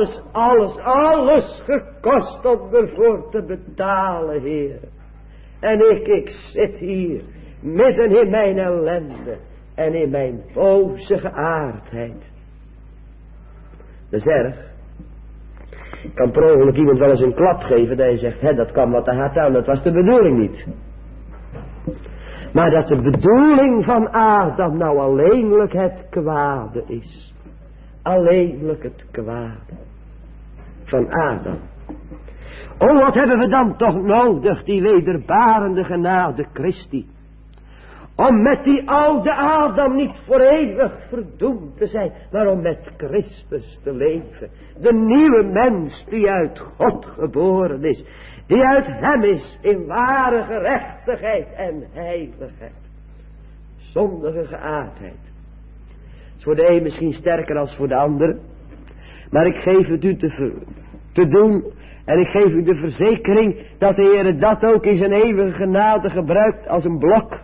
A: alles gekost om ervoor te betalen, Heer. En ik zit hier midden in mijn ellende en in mijn boze geaardheid. Dat is erg. Kan per ongeluk iemand wel eens een klap geven dat je zegt: dat kwam wat te hard aan, dat was de bedoeling niet. Maar dat de bedoeling van Adam nou alleenlijk het kwade is. Alleenlijk het kwade van Adam. Oh, wat hebben we dan toch nodig, die wederbarende genade Christi. Om met die oude Adam niet voor eeuwig verdoemd te zijn, maar om met Christus te leven. De nieuwe mens die uit God geboren is. Die uit hem is in ware gerechtigheid en heiligheid. Zondige geaardheid. Het is voor de een misschien sterker als voor de ander. Maar ik geef het u te doen. En ik geef u de verzekering dat de Heer dat ook in zijn eeuwige genade gebruikt als een blok.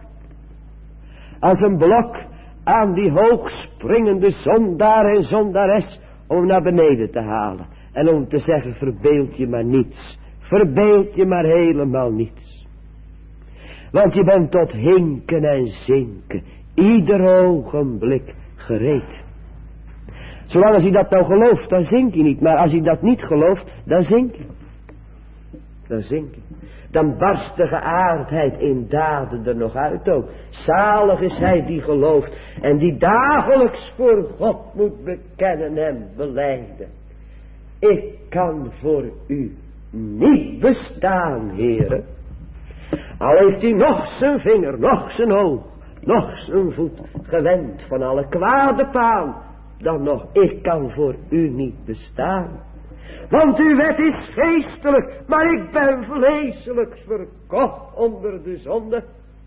A: Als een blok aan die hoogspringende zondaar en zondares om naar beneden te halen. En om te zeggen: verbeeld je maar niets. Verbeeld je maar helemaal niets. Want je bent tot hinken en zinken ieder ogenblik gereed. Zolang als je dat nou gelooft, dan zink je niet. Maar als je dat niet gelooft, dan zink je. Dan zink je. Dan barst de geaardheid in daden er nog uit ook. Zalig is hij die gelooft en die dagelijks voor God moet bekennen en belijden: ik kan voor u niet bestaan, Heere. Al heeft hij nog zijn vinger, nog zijn oog, nog zijn voet gewend van alle kwade paal, dan nog: ik kan voor u niet bestaan. Want uw wet is geestelijk, maar ik ben vleeselijk verkocht onder de zonde.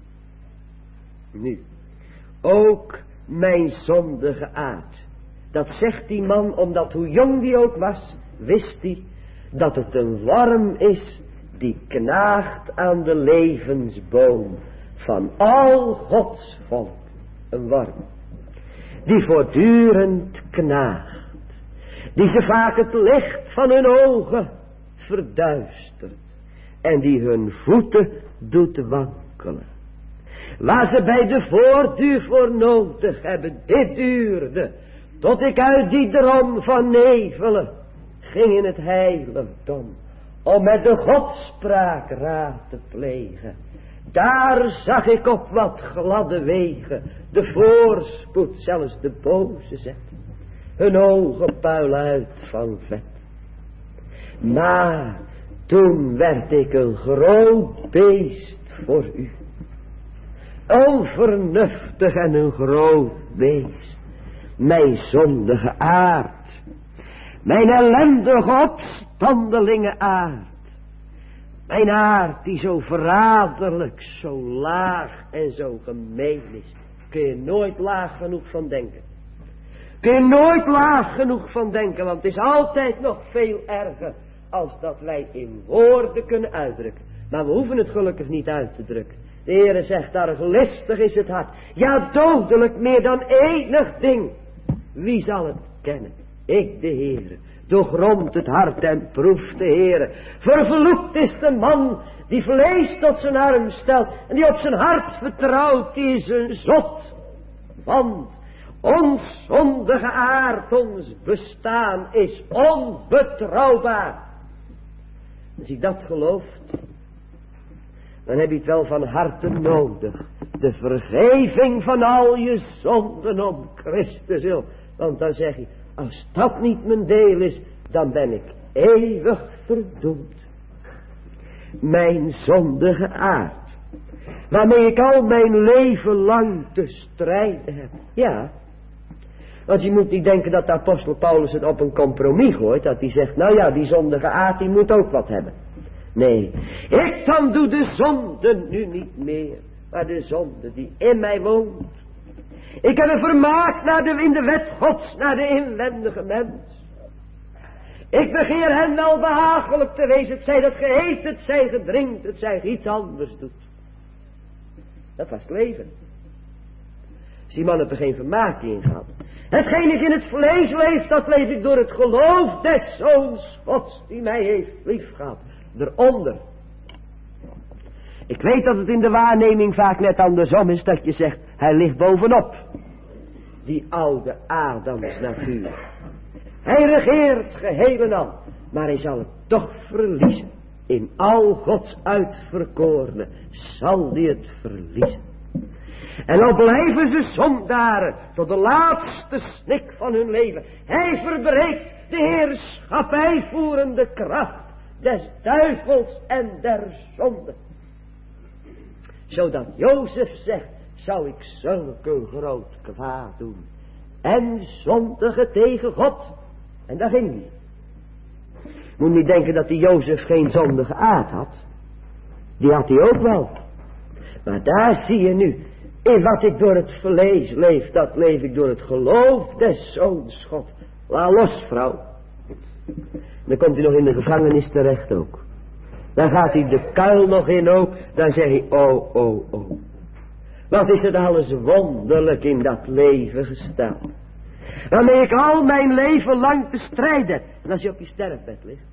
A: Nu, ook mijn zondige aard. Dat zegt die man omdat hoe jong die ook was, wist hij dat het een worm is die knaagt aan de levensboom van al Gods volk. Een worm die voortdurend knaagt. die ze vaak het licht van hun ogen verduistert en die hun voeten doet wankelen. Waar ze bij de voortduur voor nodig hebben, dit duurde, tot ik uit die drom van nevelen ging in het heiligdom, om met de godspraak raad te plegen. Daar zag ik op wat gladde wegen de voorspoed, zelfs de boze zetten, hun ogen puilen uit van vet. Maar toen werd ik een groot beest voor u, onvernuftig en een groot beest, mijn zondige aard, mijn ellendige opstandelinge aard, mijn aard die zo verraderlijk, zo laag en zo gemeen is, kun je nooit laag genoeg van denken. Kun je nooit laag genoeg van denken, want het is altijd nog veel erger als dat wij in woorden kunnen uitdrukken. Maar we hoeven het gelukkig niet uit te drukken. De Heere zegt, arglistig is het hart. Ja, dodelijk meer dan enig ding. Wie zal het kennen? Ik, de Heere. Doorgrondt het hart en proeft de Heere. Vervloekt is de man die vlees tot zijn arm stelt en die op zijn hart vertrouwt, die is een zot. Want ons zondige aard, ons bestaan is onbetrouwbaar. Als je dat gelooft, dan heb je het wel van harte nodig. De vergeving van al je zonden om Christus wil. Want dan zeg je, als dat niet mijn deel is, dan ben ik eeuwig verdoemd. Mijn zondige aard, waarmee ik al mijn leven lang te strijden heb. Ja, want je moet niet denken dat de apostel Paulus het op een compromis gooit. Dat hij zegt, nou ja, die zondige aard die moet ook wat hebben. Nee, ik dan doe de zonde nu niet meer, maar de zonde die in mij woont. Ik heb een vermaak in de wet Gods, naar de inwendige mens. Ik begeer hen wel behagelijk te wezen, het zij dat ge eet, het zij gedrinkt, het zij iets anders doet. Dat was het leven. Als die man heeft er geen vermaak in gehad. Hetgeen ik in het vlees leef, dat leef ik door het geloof des Zoons Gods, die mij heeft liefgehad. Eronder. Ik weet dat het in de waarneming vaak net andersom is, dat je zegt, hij ligt bovenop. Die oude Adams natuur. Hij regeert geheel en al, maar hij zal het toch verliezen. In al Gods uitverkorene zal hij het verliezen. En al blijven ze zondaren tot de laatste snik van hun leven. Hij verbreekt de heerschappijvoerende kracht des duivels en der zonde. Zodat Jozef zegt, zou ik zulke groot kwaad doen en zondigen tegen God. En dat ging niet. Moet niet denken dat die Jozef geen zondige aard had. Die had hij ook wel. Maar daar zie je nu, in wat ik door het vlees leef, dat leef ik door het geloof des Zoons God. Laat los, vrouw. Dan komt hij nog in de gevangenis terecht ook. Dan gaat hij de kuil nog in ook. Dan zeg hij, oh, oh, oh. Wat is het alles wonderlijk in dat leven gestaan. Waarmee ik al mijn leven lang te strijden. En als je op je sterfbed ligt.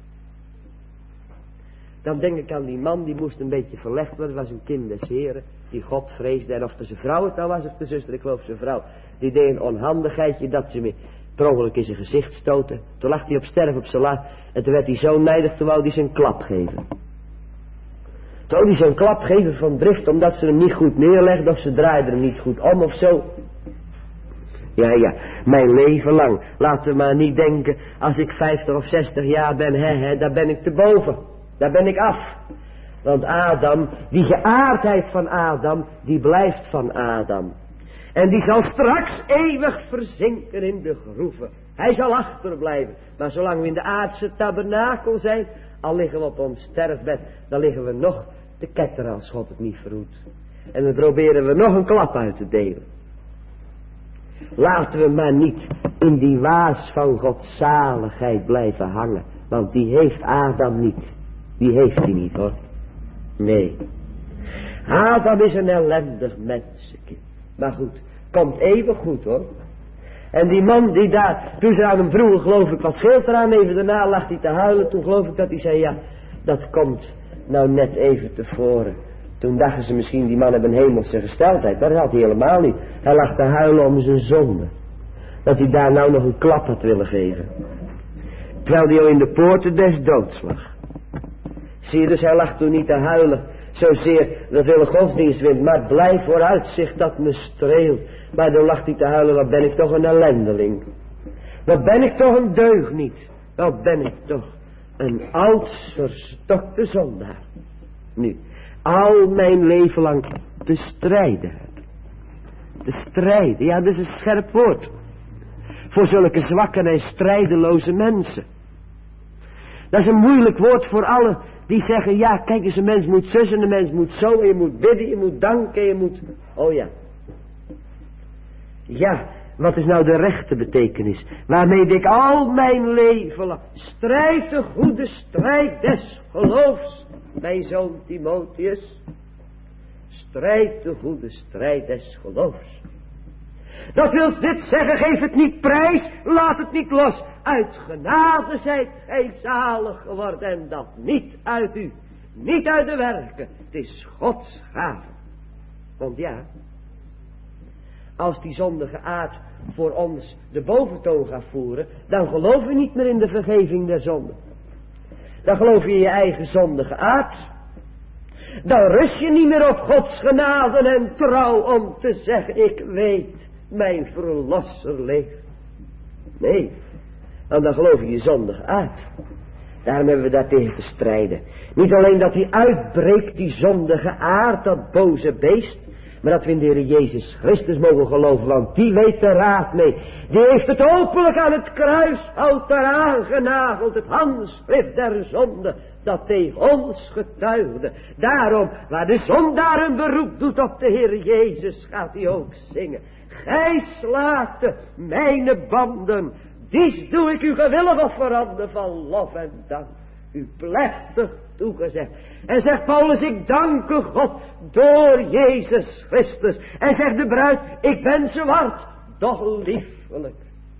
A: Dan denk ik aan die man die moest een beetje verlegd worden. Was een kind des Heren. Die God vreesde. En of het zijn vrouw het nou was of de zuster. Ik geloof zijn vrouw. Die deed een onhandigheidje dat ze me per ongeluk in zijn gezicht stoten. Toen lag hij op sterf op zijn laag. En toen werd hij zo nijdig. Toen wou hij zijn klap geven. Toen wou hij zo'n klap geven van drift. Omdat ze hem niet goed neerlegden. Of ze draaiden hem niet goed om of zo. Ja, mijn leven lang. Laten we maar niet denken, als ik 50 of 60 jaar ben, daar ben ik te boven. Daar ben ik af. Want Adam, die geaardheid van Adam, die blijft van Adam. En die zal straks eeuwig verzinken in de groeven. Hij zal achterblijven. Maar zolang we in de aardse tabernakel zijn, al liggen we op ons sterfbed, dan liggen we nog te ketteren als God het niet verhoedt. En dan proberen we nog een klap uit te delen. Laten we maar niet in die waas van Gods zaligheid blijven hangen. Want die heeft Adam niet. Die heeft hij niet, hoor. Nee. Adam is een ellendig mensenkind. Maar goed, komt even goed, hoor. En die man die daar, toen ze aan hem vroegen, geloof ik, wat scheelt eraan? Even daarna lag hij te huilen. Toen geloof ik dat hij zei, ja, dat komt nou net even tevoren. Toen dachten ze misschien, die man heeft een hemelse gesteldheid. Maar dat had hij helemaal niet. Hij lag te huilen om zijn zonde. Dat hij daar nou nog een klap had willen geven. Terwijl hij al in de poorten des doods lag. Zie je, dus hij lag toen niet te huilen. Zozeer de vele godsdienstwind. Maar blij vooruitzicht dat me streelt. Maar dan lag hij te huilen, wat ben ik toch een ellendeling. Wat ben ik toch een deugniet. Wat ben ik toch een oud verstokte zondaar. Nu, al mijn leven lang te strijden heb. Te strijden, ja, dat is een scherp woord. Voor zulke zwakke en strijdeloze mensen. Dat is een moeilijk woord voor allen die zeggen, ja, kijk eens, een mens moet zus en een mens moet zo, en je moet bidden, je moet danken, je moet... Oh ja. Ja, wat is nou de rechte betekenis? Waarmee ik al mijn leven lang strijd de goede strijd des geloofs. Mijn zoon Timotheus, strijd de goede strijd des geloofs. Dat wil dit zeggen, geef het niet prijs, laat het niet los. Uit genade zijt gij zalig geworden en dat niet uit u, niet uit de werken. Het is Gods gave. Want ja, als die zondige aard voor ons de boventoon gaat voeren, dan geloof je niet meer in de vergeving der zonden. Dan geloof je in je eigen zondige aard. Dan rust je niet meer op Gods genade en trouw om te zeggen, ik weet, mijn verlosser leeft. Nee, want dan geloof je je zondige aard. Daarom hebben we daartegen te strijden. Niet alleen dat hij uitbreekt, die zondige aard, dat boze beest, maar dat we in de Heer Jezus Christus mogen geloven, want die weet de raad mee. Die heeft het openlijk aan het kruishout eraan genageld, het handschrift der zonde, dat tegen ons getuigde. Daarom, waar de zondaar een beroep doet op de Heer Jezus, gaat hij ook zingen. Gij slaakte mijn banden, dies doe ik u gewillig offerande van lof en dank. U plechtig toegezegd. En zegt Paulus, ik dank u God door Jezus Christus. En zegt de bruid, ik ben zwart, doch liefelijk.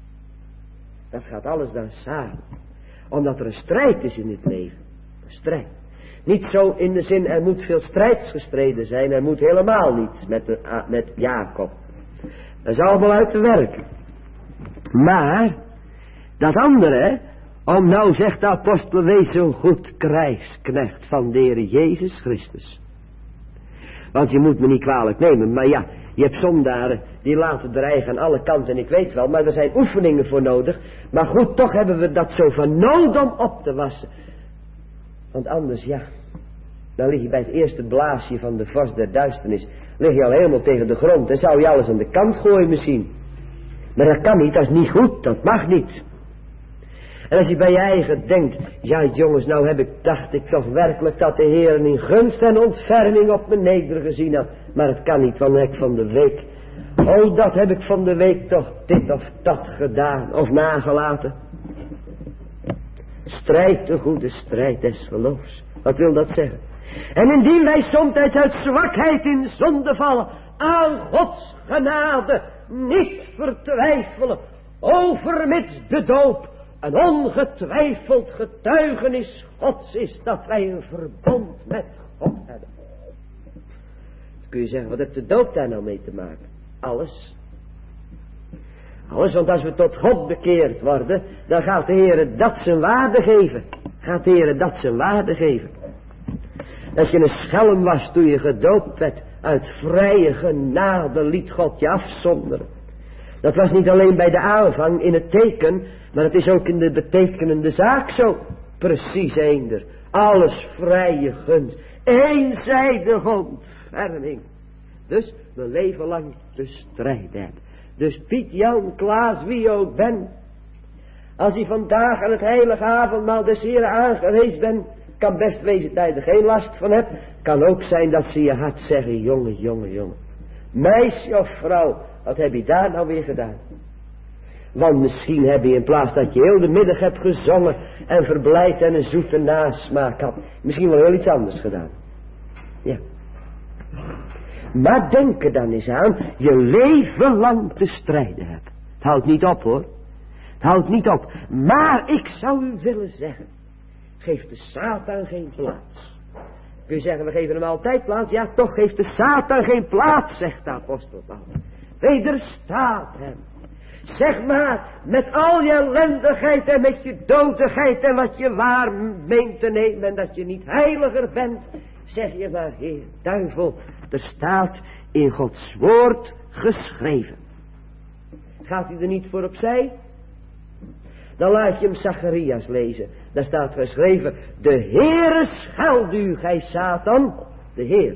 A: Dat gaat alles dan samen. Omdat er een strijd is in het leven. Een strijd. Niet zo in de zin, er moet veel strijds gestreden zijn. Er moet helemaal niet met Jacob. Dat is allemaal uit te werken. Maar, dat andere, om nou zegt de apostel, wees een goed krijgsknecht van de Heer Jezus Christus. Want je moet me niet kwalijk nemen, maar ja, je hebt zondaren die laten dreigen aan alle kanten, en ik weet wel, maar er zijn oefeningen voor nodig. Maar goed, toch hebben we dat zo van nood om op te wassen. Want anders, ja, dan lig je bij het eerste blaasje van de vorst der duisternis, lig je al helemaal tegen de grond en zou je alles aan de kant gooien misschien. Maar dat kan niet, dat is niet goed, dat mag niet. En als je bij je eigen denkt, ja jongens, nou dacht ik toch werkelijk dat de Heer in gunst en ontferming op me nederig gezien had. Maar het kan niet, want ik van de week, oh dat heb ik van de week toch dit of dat gedaan of nagelaten. Strijd de goede strijd des geloofs. Wat wil dat zeggen? En indien wij soms uit zwakheid in zonde vallen, aan Gods genade niet vertwijfelen, overmits de doop een ongetwijfeld getuigenis Gods is dat wij een verbond met God hebben. Dan kun je zeggen, wat heeft de doop daar nou mee te maken? Alles. Alles, want als we tot God bekeerd worden, dan gaat de Heer dat zijn waarde geven. Gaat de Heer dat zijn waarde geven. Als je een schelm was toen je gedoopt werd, uit vrije genade liet God je afzonderen. Dat was niet alleen bij de aanvang in het teken, maar het is ook in de betekenende zaak zo. Precies eender. Alles vrije gunst. Eenzijdige ontferming. Dus mijn leven lang te strijden heb. Dus Piet, Jan, Klaas, wie ook ben. Als hij vandaag aan het heilige avondmaal des Heren aangewezen bent, kan best wezen dat je er geen last van hebt. Kan ook zijn dat ze je hart zeggen, jongen. Meisje of vrouw, wat heb je daar nou weer gedaan? Want misschien heb je in plaats dat je heel de middag hebt gezongen en verblijd en een zoete nasmaak had, misschien wel heel iets anders gedaan. Ja. Maar denk er dan eens aan, je leven lang te strijden hebt. Het houdt niet op hoor. Het houdt niet op. Maar ik zou u willen zeggen, geef de Satan geen plaats. Kun je zeggen, we geven hem altijd plaats. Ja, toch geeft de Satan geen plaats, zegt de apostel Paulus. Wederstaat hem. Zeg maar, met al je ellendigheid en met je dodigheid en wat je waar meent te nemen en dat je niet heiliger bent, zeg je maar, Heer, duivel, er staat in Gods woord geschreven. Gaat u er niet voor opzij? Dan laat je hem Zacharias lezen. Daar staat geschreven, de Heere scheld u, gij Satan, de Heere.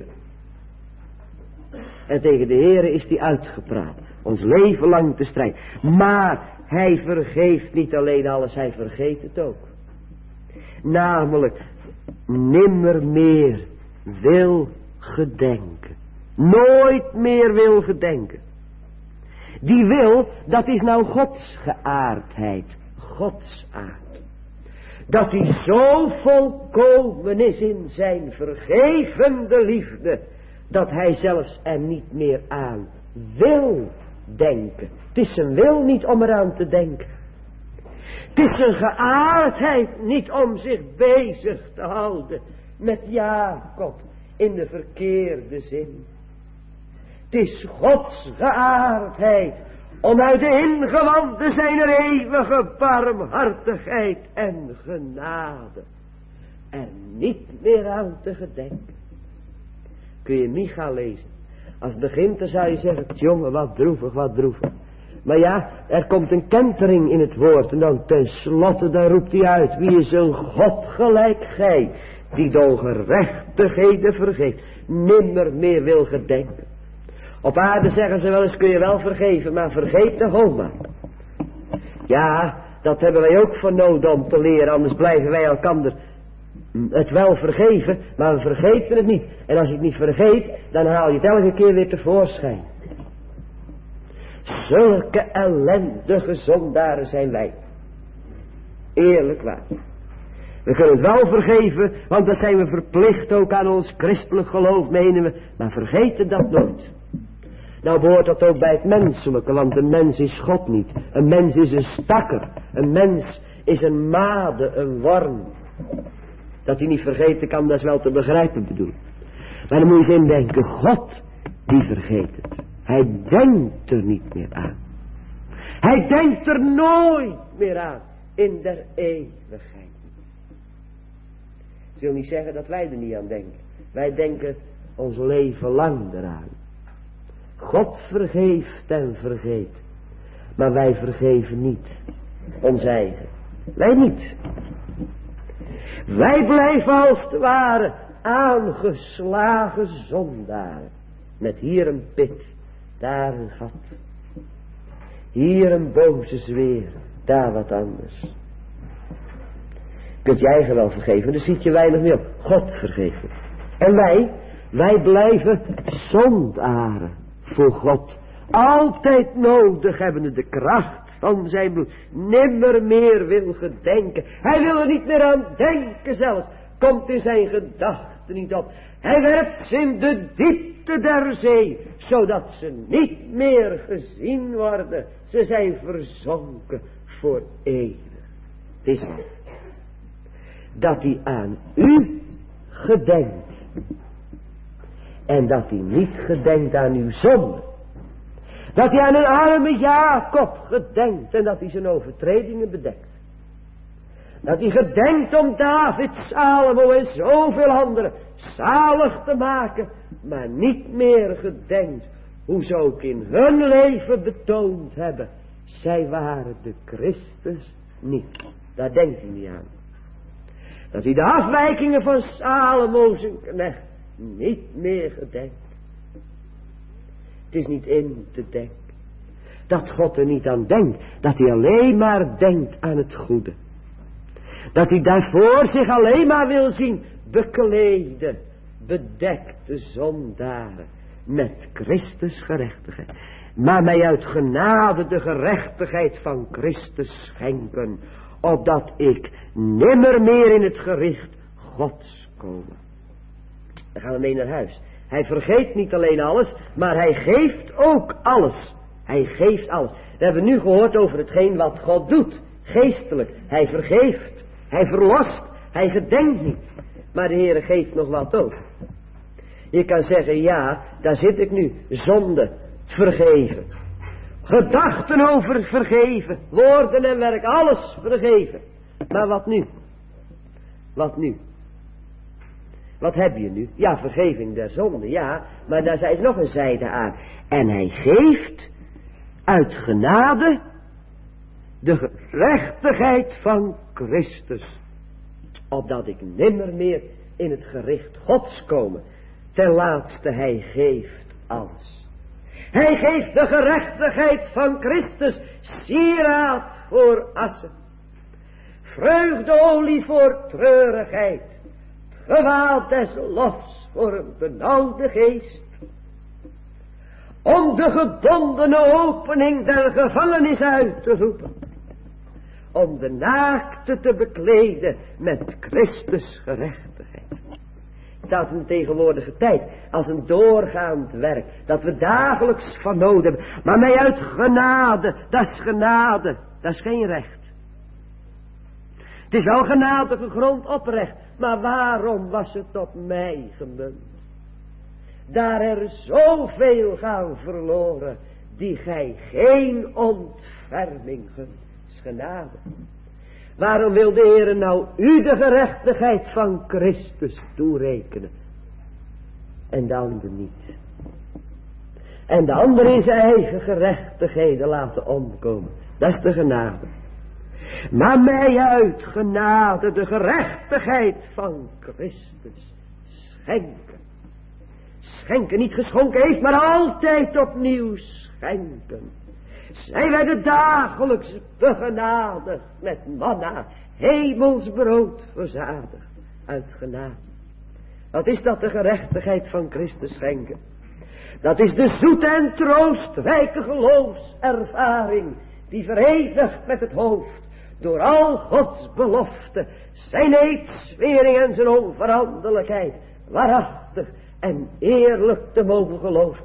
A: En tegen de Heere is hij uitgepraat. Ons leven lang te strijden. Maar hij vergeeft niet alleen alles, hij vergeet het ook. Namelijk, nimmer meer wil gedenken. Nooit meer wil gedenken. Die wil, dat is nou Gods geaardheid. Gods aard. Dat hij zo volkomen is in zijn vergevende liefde, dat hij zelfs er niet meer aan wil denken. Het is zijn wil niet om eraan te denken. Het is zijn geaardheid niet om zich bezig te houden met Jacob in de verkeerde zin. Het is Gods geaardheid om uit de ingewanden zijner eeuwige barmhartigheid en genade er niet meer aan te gedenken. Kun je Micha lezen. Als het begint dan zou je zeggen, jongen, wat droevig, wat droevig. Maar ja, er komt een kentering in het woord. En dan tenslotte, dan roept hij uit, wie is een God gelijk gij, die de ongerechtigheden vergeeft, nimmer meer wil gedenken. Op aarde zeggen ze wel eens, kun je wel vergeven, maar vergeet de Homa. Ja, dat hebben wij ook voor nodig om te leren, anders blijven wij elkander het wel vergeven, maar we vergeten het niet. En als je het niet vergeet, dan haal je het elke keer weer tevoorschijn. Zulke ellendige zondaren zijn wij. Eerlijk waar. We kunnen het wel vergeven, want dat zijn we verplicht ook aan ons christelijk geloof, menen we. Maar vergeten dat nooit. Nou behoort dat ook bij het menselijke, want een mens is God niet. Een mens is een stakker. Een mens is een made, een worm. Dat hij niet vergeten kan, dat is wel te begrijpen bedoel. Maar dan moet je eens denken, God die vergeet het. Hij denkt er niet meer aan. Hij denkt er nooit meer aan. In der eeuwigheid. Ik wil niet zeggen dat wij er niet aan denken. Wij denken ons leven lang eraan. God vergeeft en vergeet. Maar wij vergeven niet. Ons eigen. Wij niet. Wij blijven als het ware aangeslagen zondaren. Met hier een pit, daar een gat. Hier een boze zweer, daar wat anders. Kunt je eigen wel vergeven, daar ziet je weinig meer op. God vergeven. En wij blijven zondaren voor God. Altijd nodig hebben de kracht van zijn bloed. Nimmer meer wil gedenken. Hij wil er niet meer aan denken zelfs. Komt in zijn gedachten niet op. Hij werpt ze in de diepte der zee. Zodat ze niet meer gezien worden. Ze zijn verzonken voor eeuwig. Het is dat hij aan u gedenkt. En dat hij niet gedenkt aan uw zonde. Dat hij aan een arme Jacob gedenkt en dat hij zijn overtredingen bedekt. Dat hij gedenkt om David, Salomo en zoveel anderen zalig te maken, maar niet meer gedenkt hoe ze ook in hun leven betoond hebben. Zij waren de Christus niet. Daar denkt hij niet aan. Dat hij de afwijkingen van Salomo zijn knecht niet meer gedenkt. Het is niet in te denken. Dat God er niet aan denkt. Dat hij alleen maar denkt aan het goede. Dat hij daarvoor zich alleen maar wil zien beklede, bedekte zondaren met Christus gerechtigheid. Maar mij uit genade de gerechtigheid van Christus schenken. Opdat ik nimmer meer in het gericht Gods komen. Dan gaan we mee naar huis. Hij vergeet niet alleen alles, maar hij geeft ook alles Hij geeft alles. We hebben nu gehoord over hetgeen wat God doet. Geestelijk. Hij vergeeft. Hij verlost. Hij gedenkt niet. Maar de Heere geeft nog wat over. Je kan zeggen, ja, daar zit ik nu. Zonde. Vergeven. Gedachten over vergeven. Woorden en werk. Alles vergeven. Maar wat nu? Wat nu? Wat heb je nu? Ja, vergeving der zonde, ja. Maar daar is nog een zijde aan. En hij geeft uit genade de gerechtigheid van Christus. Opdat ik nimmer meer in het gericht Gods komen. Ten laatste, hij geeft alles. Hij geeft de gerechtigheid van Christus. Sieraad voor assen. Vreugdeolie voor treurigheid. Gewaad des lofs voor een benauwde geest. Om de gebondene opening der gevangenis uit te roepen. Om de naakte te bekleden met Christus gerechtigheid. Dat in de tegenwoordige tijd als een doorgaand werk. Dat we dagelijks van nood hebben. Maar mij uit genade. Dat is genade. Dat is geen recht. Het is wel genade gegrond oprecht. Maar waarom was het op mij gemunt? Daar er zoveel gaan verloren. Die gij geen ontferming gunt. Is genade. Waarom wil de Heere nou u de gerechtigheid van Christus toerekenen? En de ander niet. En de ander in zijn eigen gerechtigheden laten omkomen. Dat is de genade. Maar mij uit genade de gerechtigheid van Christus schenken. Schenken, niet geschonken heeft, maar altijd opnieuw schenken. Zijn wij de dagelijks begenadigd met manna, hemelsbrood verzadigd uit genade. Wat is dat, de gerechtigheid van Christus schenken? Dat is de zoete en troostrijke geloofservaring die verenigt met het hoofd door al Gods beloften, zijn eedswering en zijn onveranderlijkheid, waarachtig en eerlijk te mogen geloven.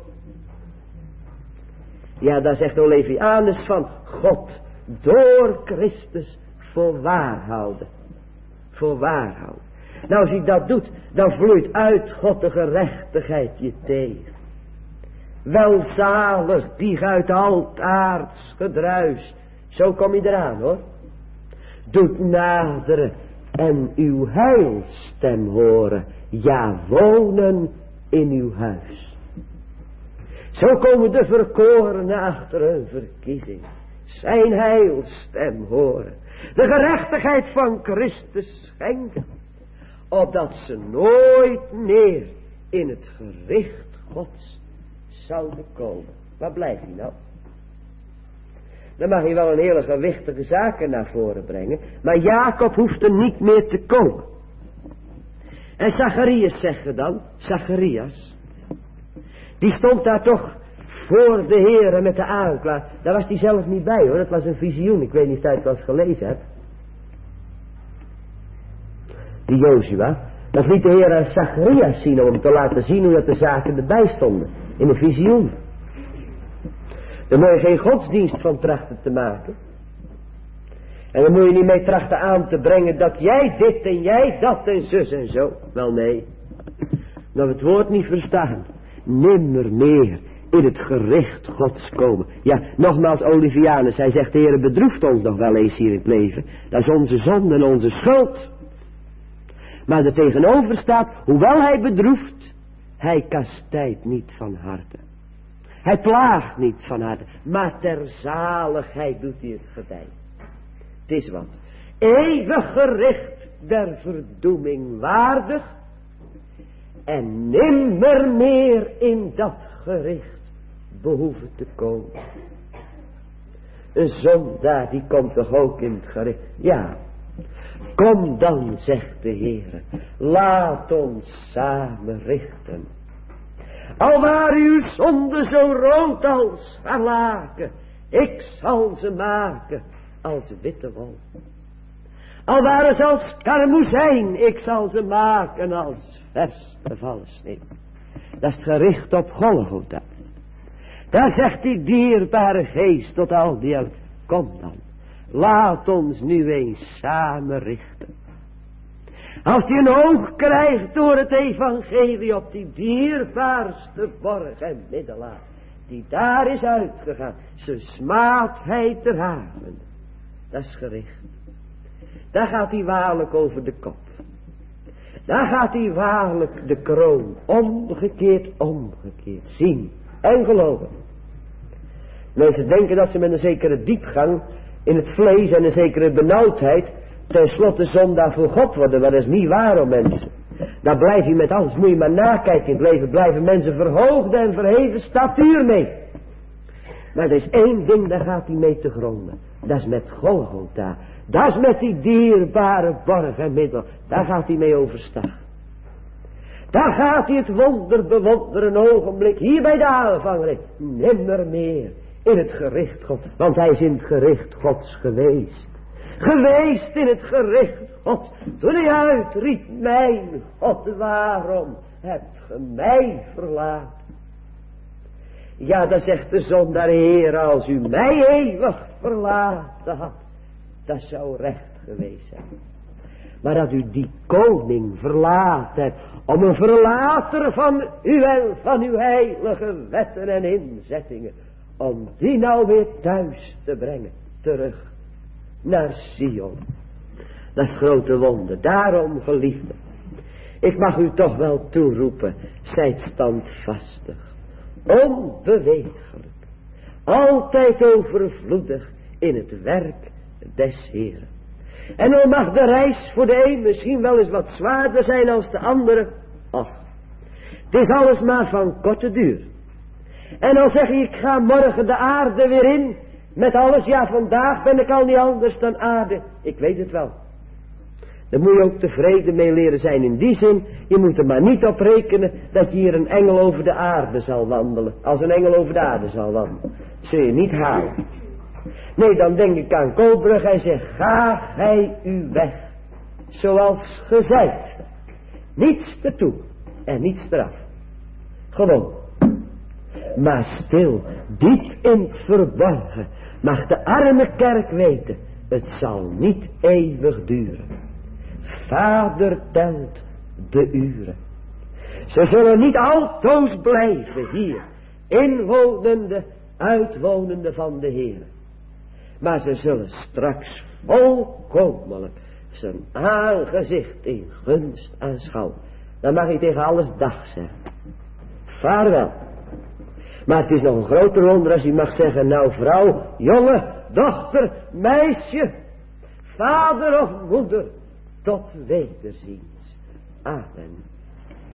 A: Ja, daar zegt Olevianus van God door Christus voor waar houden. Voor waar houden. Nou, als hij dat doet, dan vloeit uit God de gerechtigheid je tegen. Welzalig die uit altaards gedruis. Zo kom je eraan, hoor. Doet naderen en uw heilstem horen. Ja, wonen in uw huis. Zo komen de verkorenen achter hun verkiezing. Zijn heilstem horen. De gerechtigheid van Christus schenken. Opdat ze nooit meer in het gericht Gods zouden komen. Waar blijft hij nou? Dan mag hij wel een hele gewichtige zaken naar voren brengen. Maar Jacob hoeft er niet meer te komen. En Zacharias zegt dan. Zacharias. Die stond daar toch voor de Heere met de aanklaar. Daar was hij zelf niet bij, hoor. Dat was een visioen. Ik weet niet of jij het wel eens gelezen hebt. Die Jozua. Dat liet de Heer aan Zacharias zien om te laten zien hoe dat de zaken erbij stonden. In een visioen. Daar moet je geen godsdienst van trachten te maken. En dan moet je niet mee trachten aan te brengen dat jij dit en jij dat en zus en zo. Wel nee. Dat we het woord niet verstaan. Nimmer meer in het gericht Gods komen. Ja, nogmaals Olevianus. Hij zegt, de Heer bedroeft ons nog wel eens hier in het leven. Dat is onze zonde en onze schuld. Maar er tegenover staat, hoewel hij bedroeft, hij kastijdt niet van harte. Hij plaagt niet van harte, maar ter zaligheid doet hij het gedij. Het is wat. Eeuwig gericht der verdoeming waardig. En nimmer meer in dat gericht behoeven te komen. Een zondaar die komt toch ook in het gericht. Ja. Kom dan, zegt de Heer. Laat ons samen richten. Al waren uw zonden zo rood als scharlaken, ik zal ze maken als witte wol. Al waren ze als karmoezijn, ik zal ze maken als vers gevallen sneeuw. Dat is gericht op Golgotha. Daar zegt die dierbare geest tot al die oud. Kom dan, laat ons nu eens samen richten. Als je een oog krijgt door het evangelie op die dierbaarste borg en middelaar, die daar is uitgegaan, zijn smaadheid ter haven, dat is gericht. Daar gaat hij waarlijk over de kop. Daar gaat hij waarlijk de kroon omgekeerd zien en geloven. Mensen denken dat ze met een zekere diepgang in het vlees en een zekere benauwdheid tenslotte zondaar voor God worden. Maar dat is niet waar, om mensen. Daar blijf je met alles, moet je maar nakijken in het leven. Blijven mensen verhoogde en verheven statuur mee. Maar er is één ding, daar gaat hij mee te gronden. Dat is met Golgotha. Dat is met die dierbare borg en middel. Daar gaat hij mee overstag. Daar gaat hij het wonder bewonderen ogenblik. Hier bij de aanvanger. Nimmer meer in het gericht God. Want hij is in het gericht Gods geweest. Geweest in het gericht Gods. Toen hij uitriep, mijn God, waarom hebt ge mij verlaten? Ja, dan zegt de zondaar, Heer, als u mij eeuwig verlaten had, dat zou recht geweest zijn. Maar dat u die koning verlaten hebt, om een verlater van u en van uw heilige wetten en inzettingen, om die nou weer thuis te brengen, terug naar Sion. Dat is grote wonder. Daarom, geliefde, ik mag u toch wel toeroepen, zijt standvastig, onbeweeglijk, altijd overvloedig in het werk des Heeren. En dan mag de reis voor de een misschien wel eens wat zwaarder zijn als de andere. Och, het is alles maar van korte duur. En dan zeg je, ik ga morgen de aarde weer in, met alles, ja, vandaag ben ik al niet anders dan aarde. Ik weet het wel. Daar moet je ook tevreden mee leren zijn in die zin. Je moet er maar niet op rekenen dat je hier een engel over de aarde zal wandelen. Als een engel over de aarde zal wandelen. Dat zul je niet halen. Nee, dan denk ik aan Koolbrug. Hij zegt, ga gij u weg. Zoals gezegd. Niets ertoe en niets eraf. Gewoon. Maar stil, diep in het verborgen, mag de arme kerk weten, het zal niet eeuwig duren. Vader telt de uren. Ze zullen niet altoos blijven hier, inwonende, uitwonende van de Heer. Maar ze zullen straks volkomenlijk zijn aangezicht in gunst aanschouwen. Dan mag je tegen alles dag zeggen. Vaarwel. Maar het is nog een groter wonder als je mag zeggen, nou vrouw, jongen, dochter, meisje, vader of moeder, tot wederziens. Amen.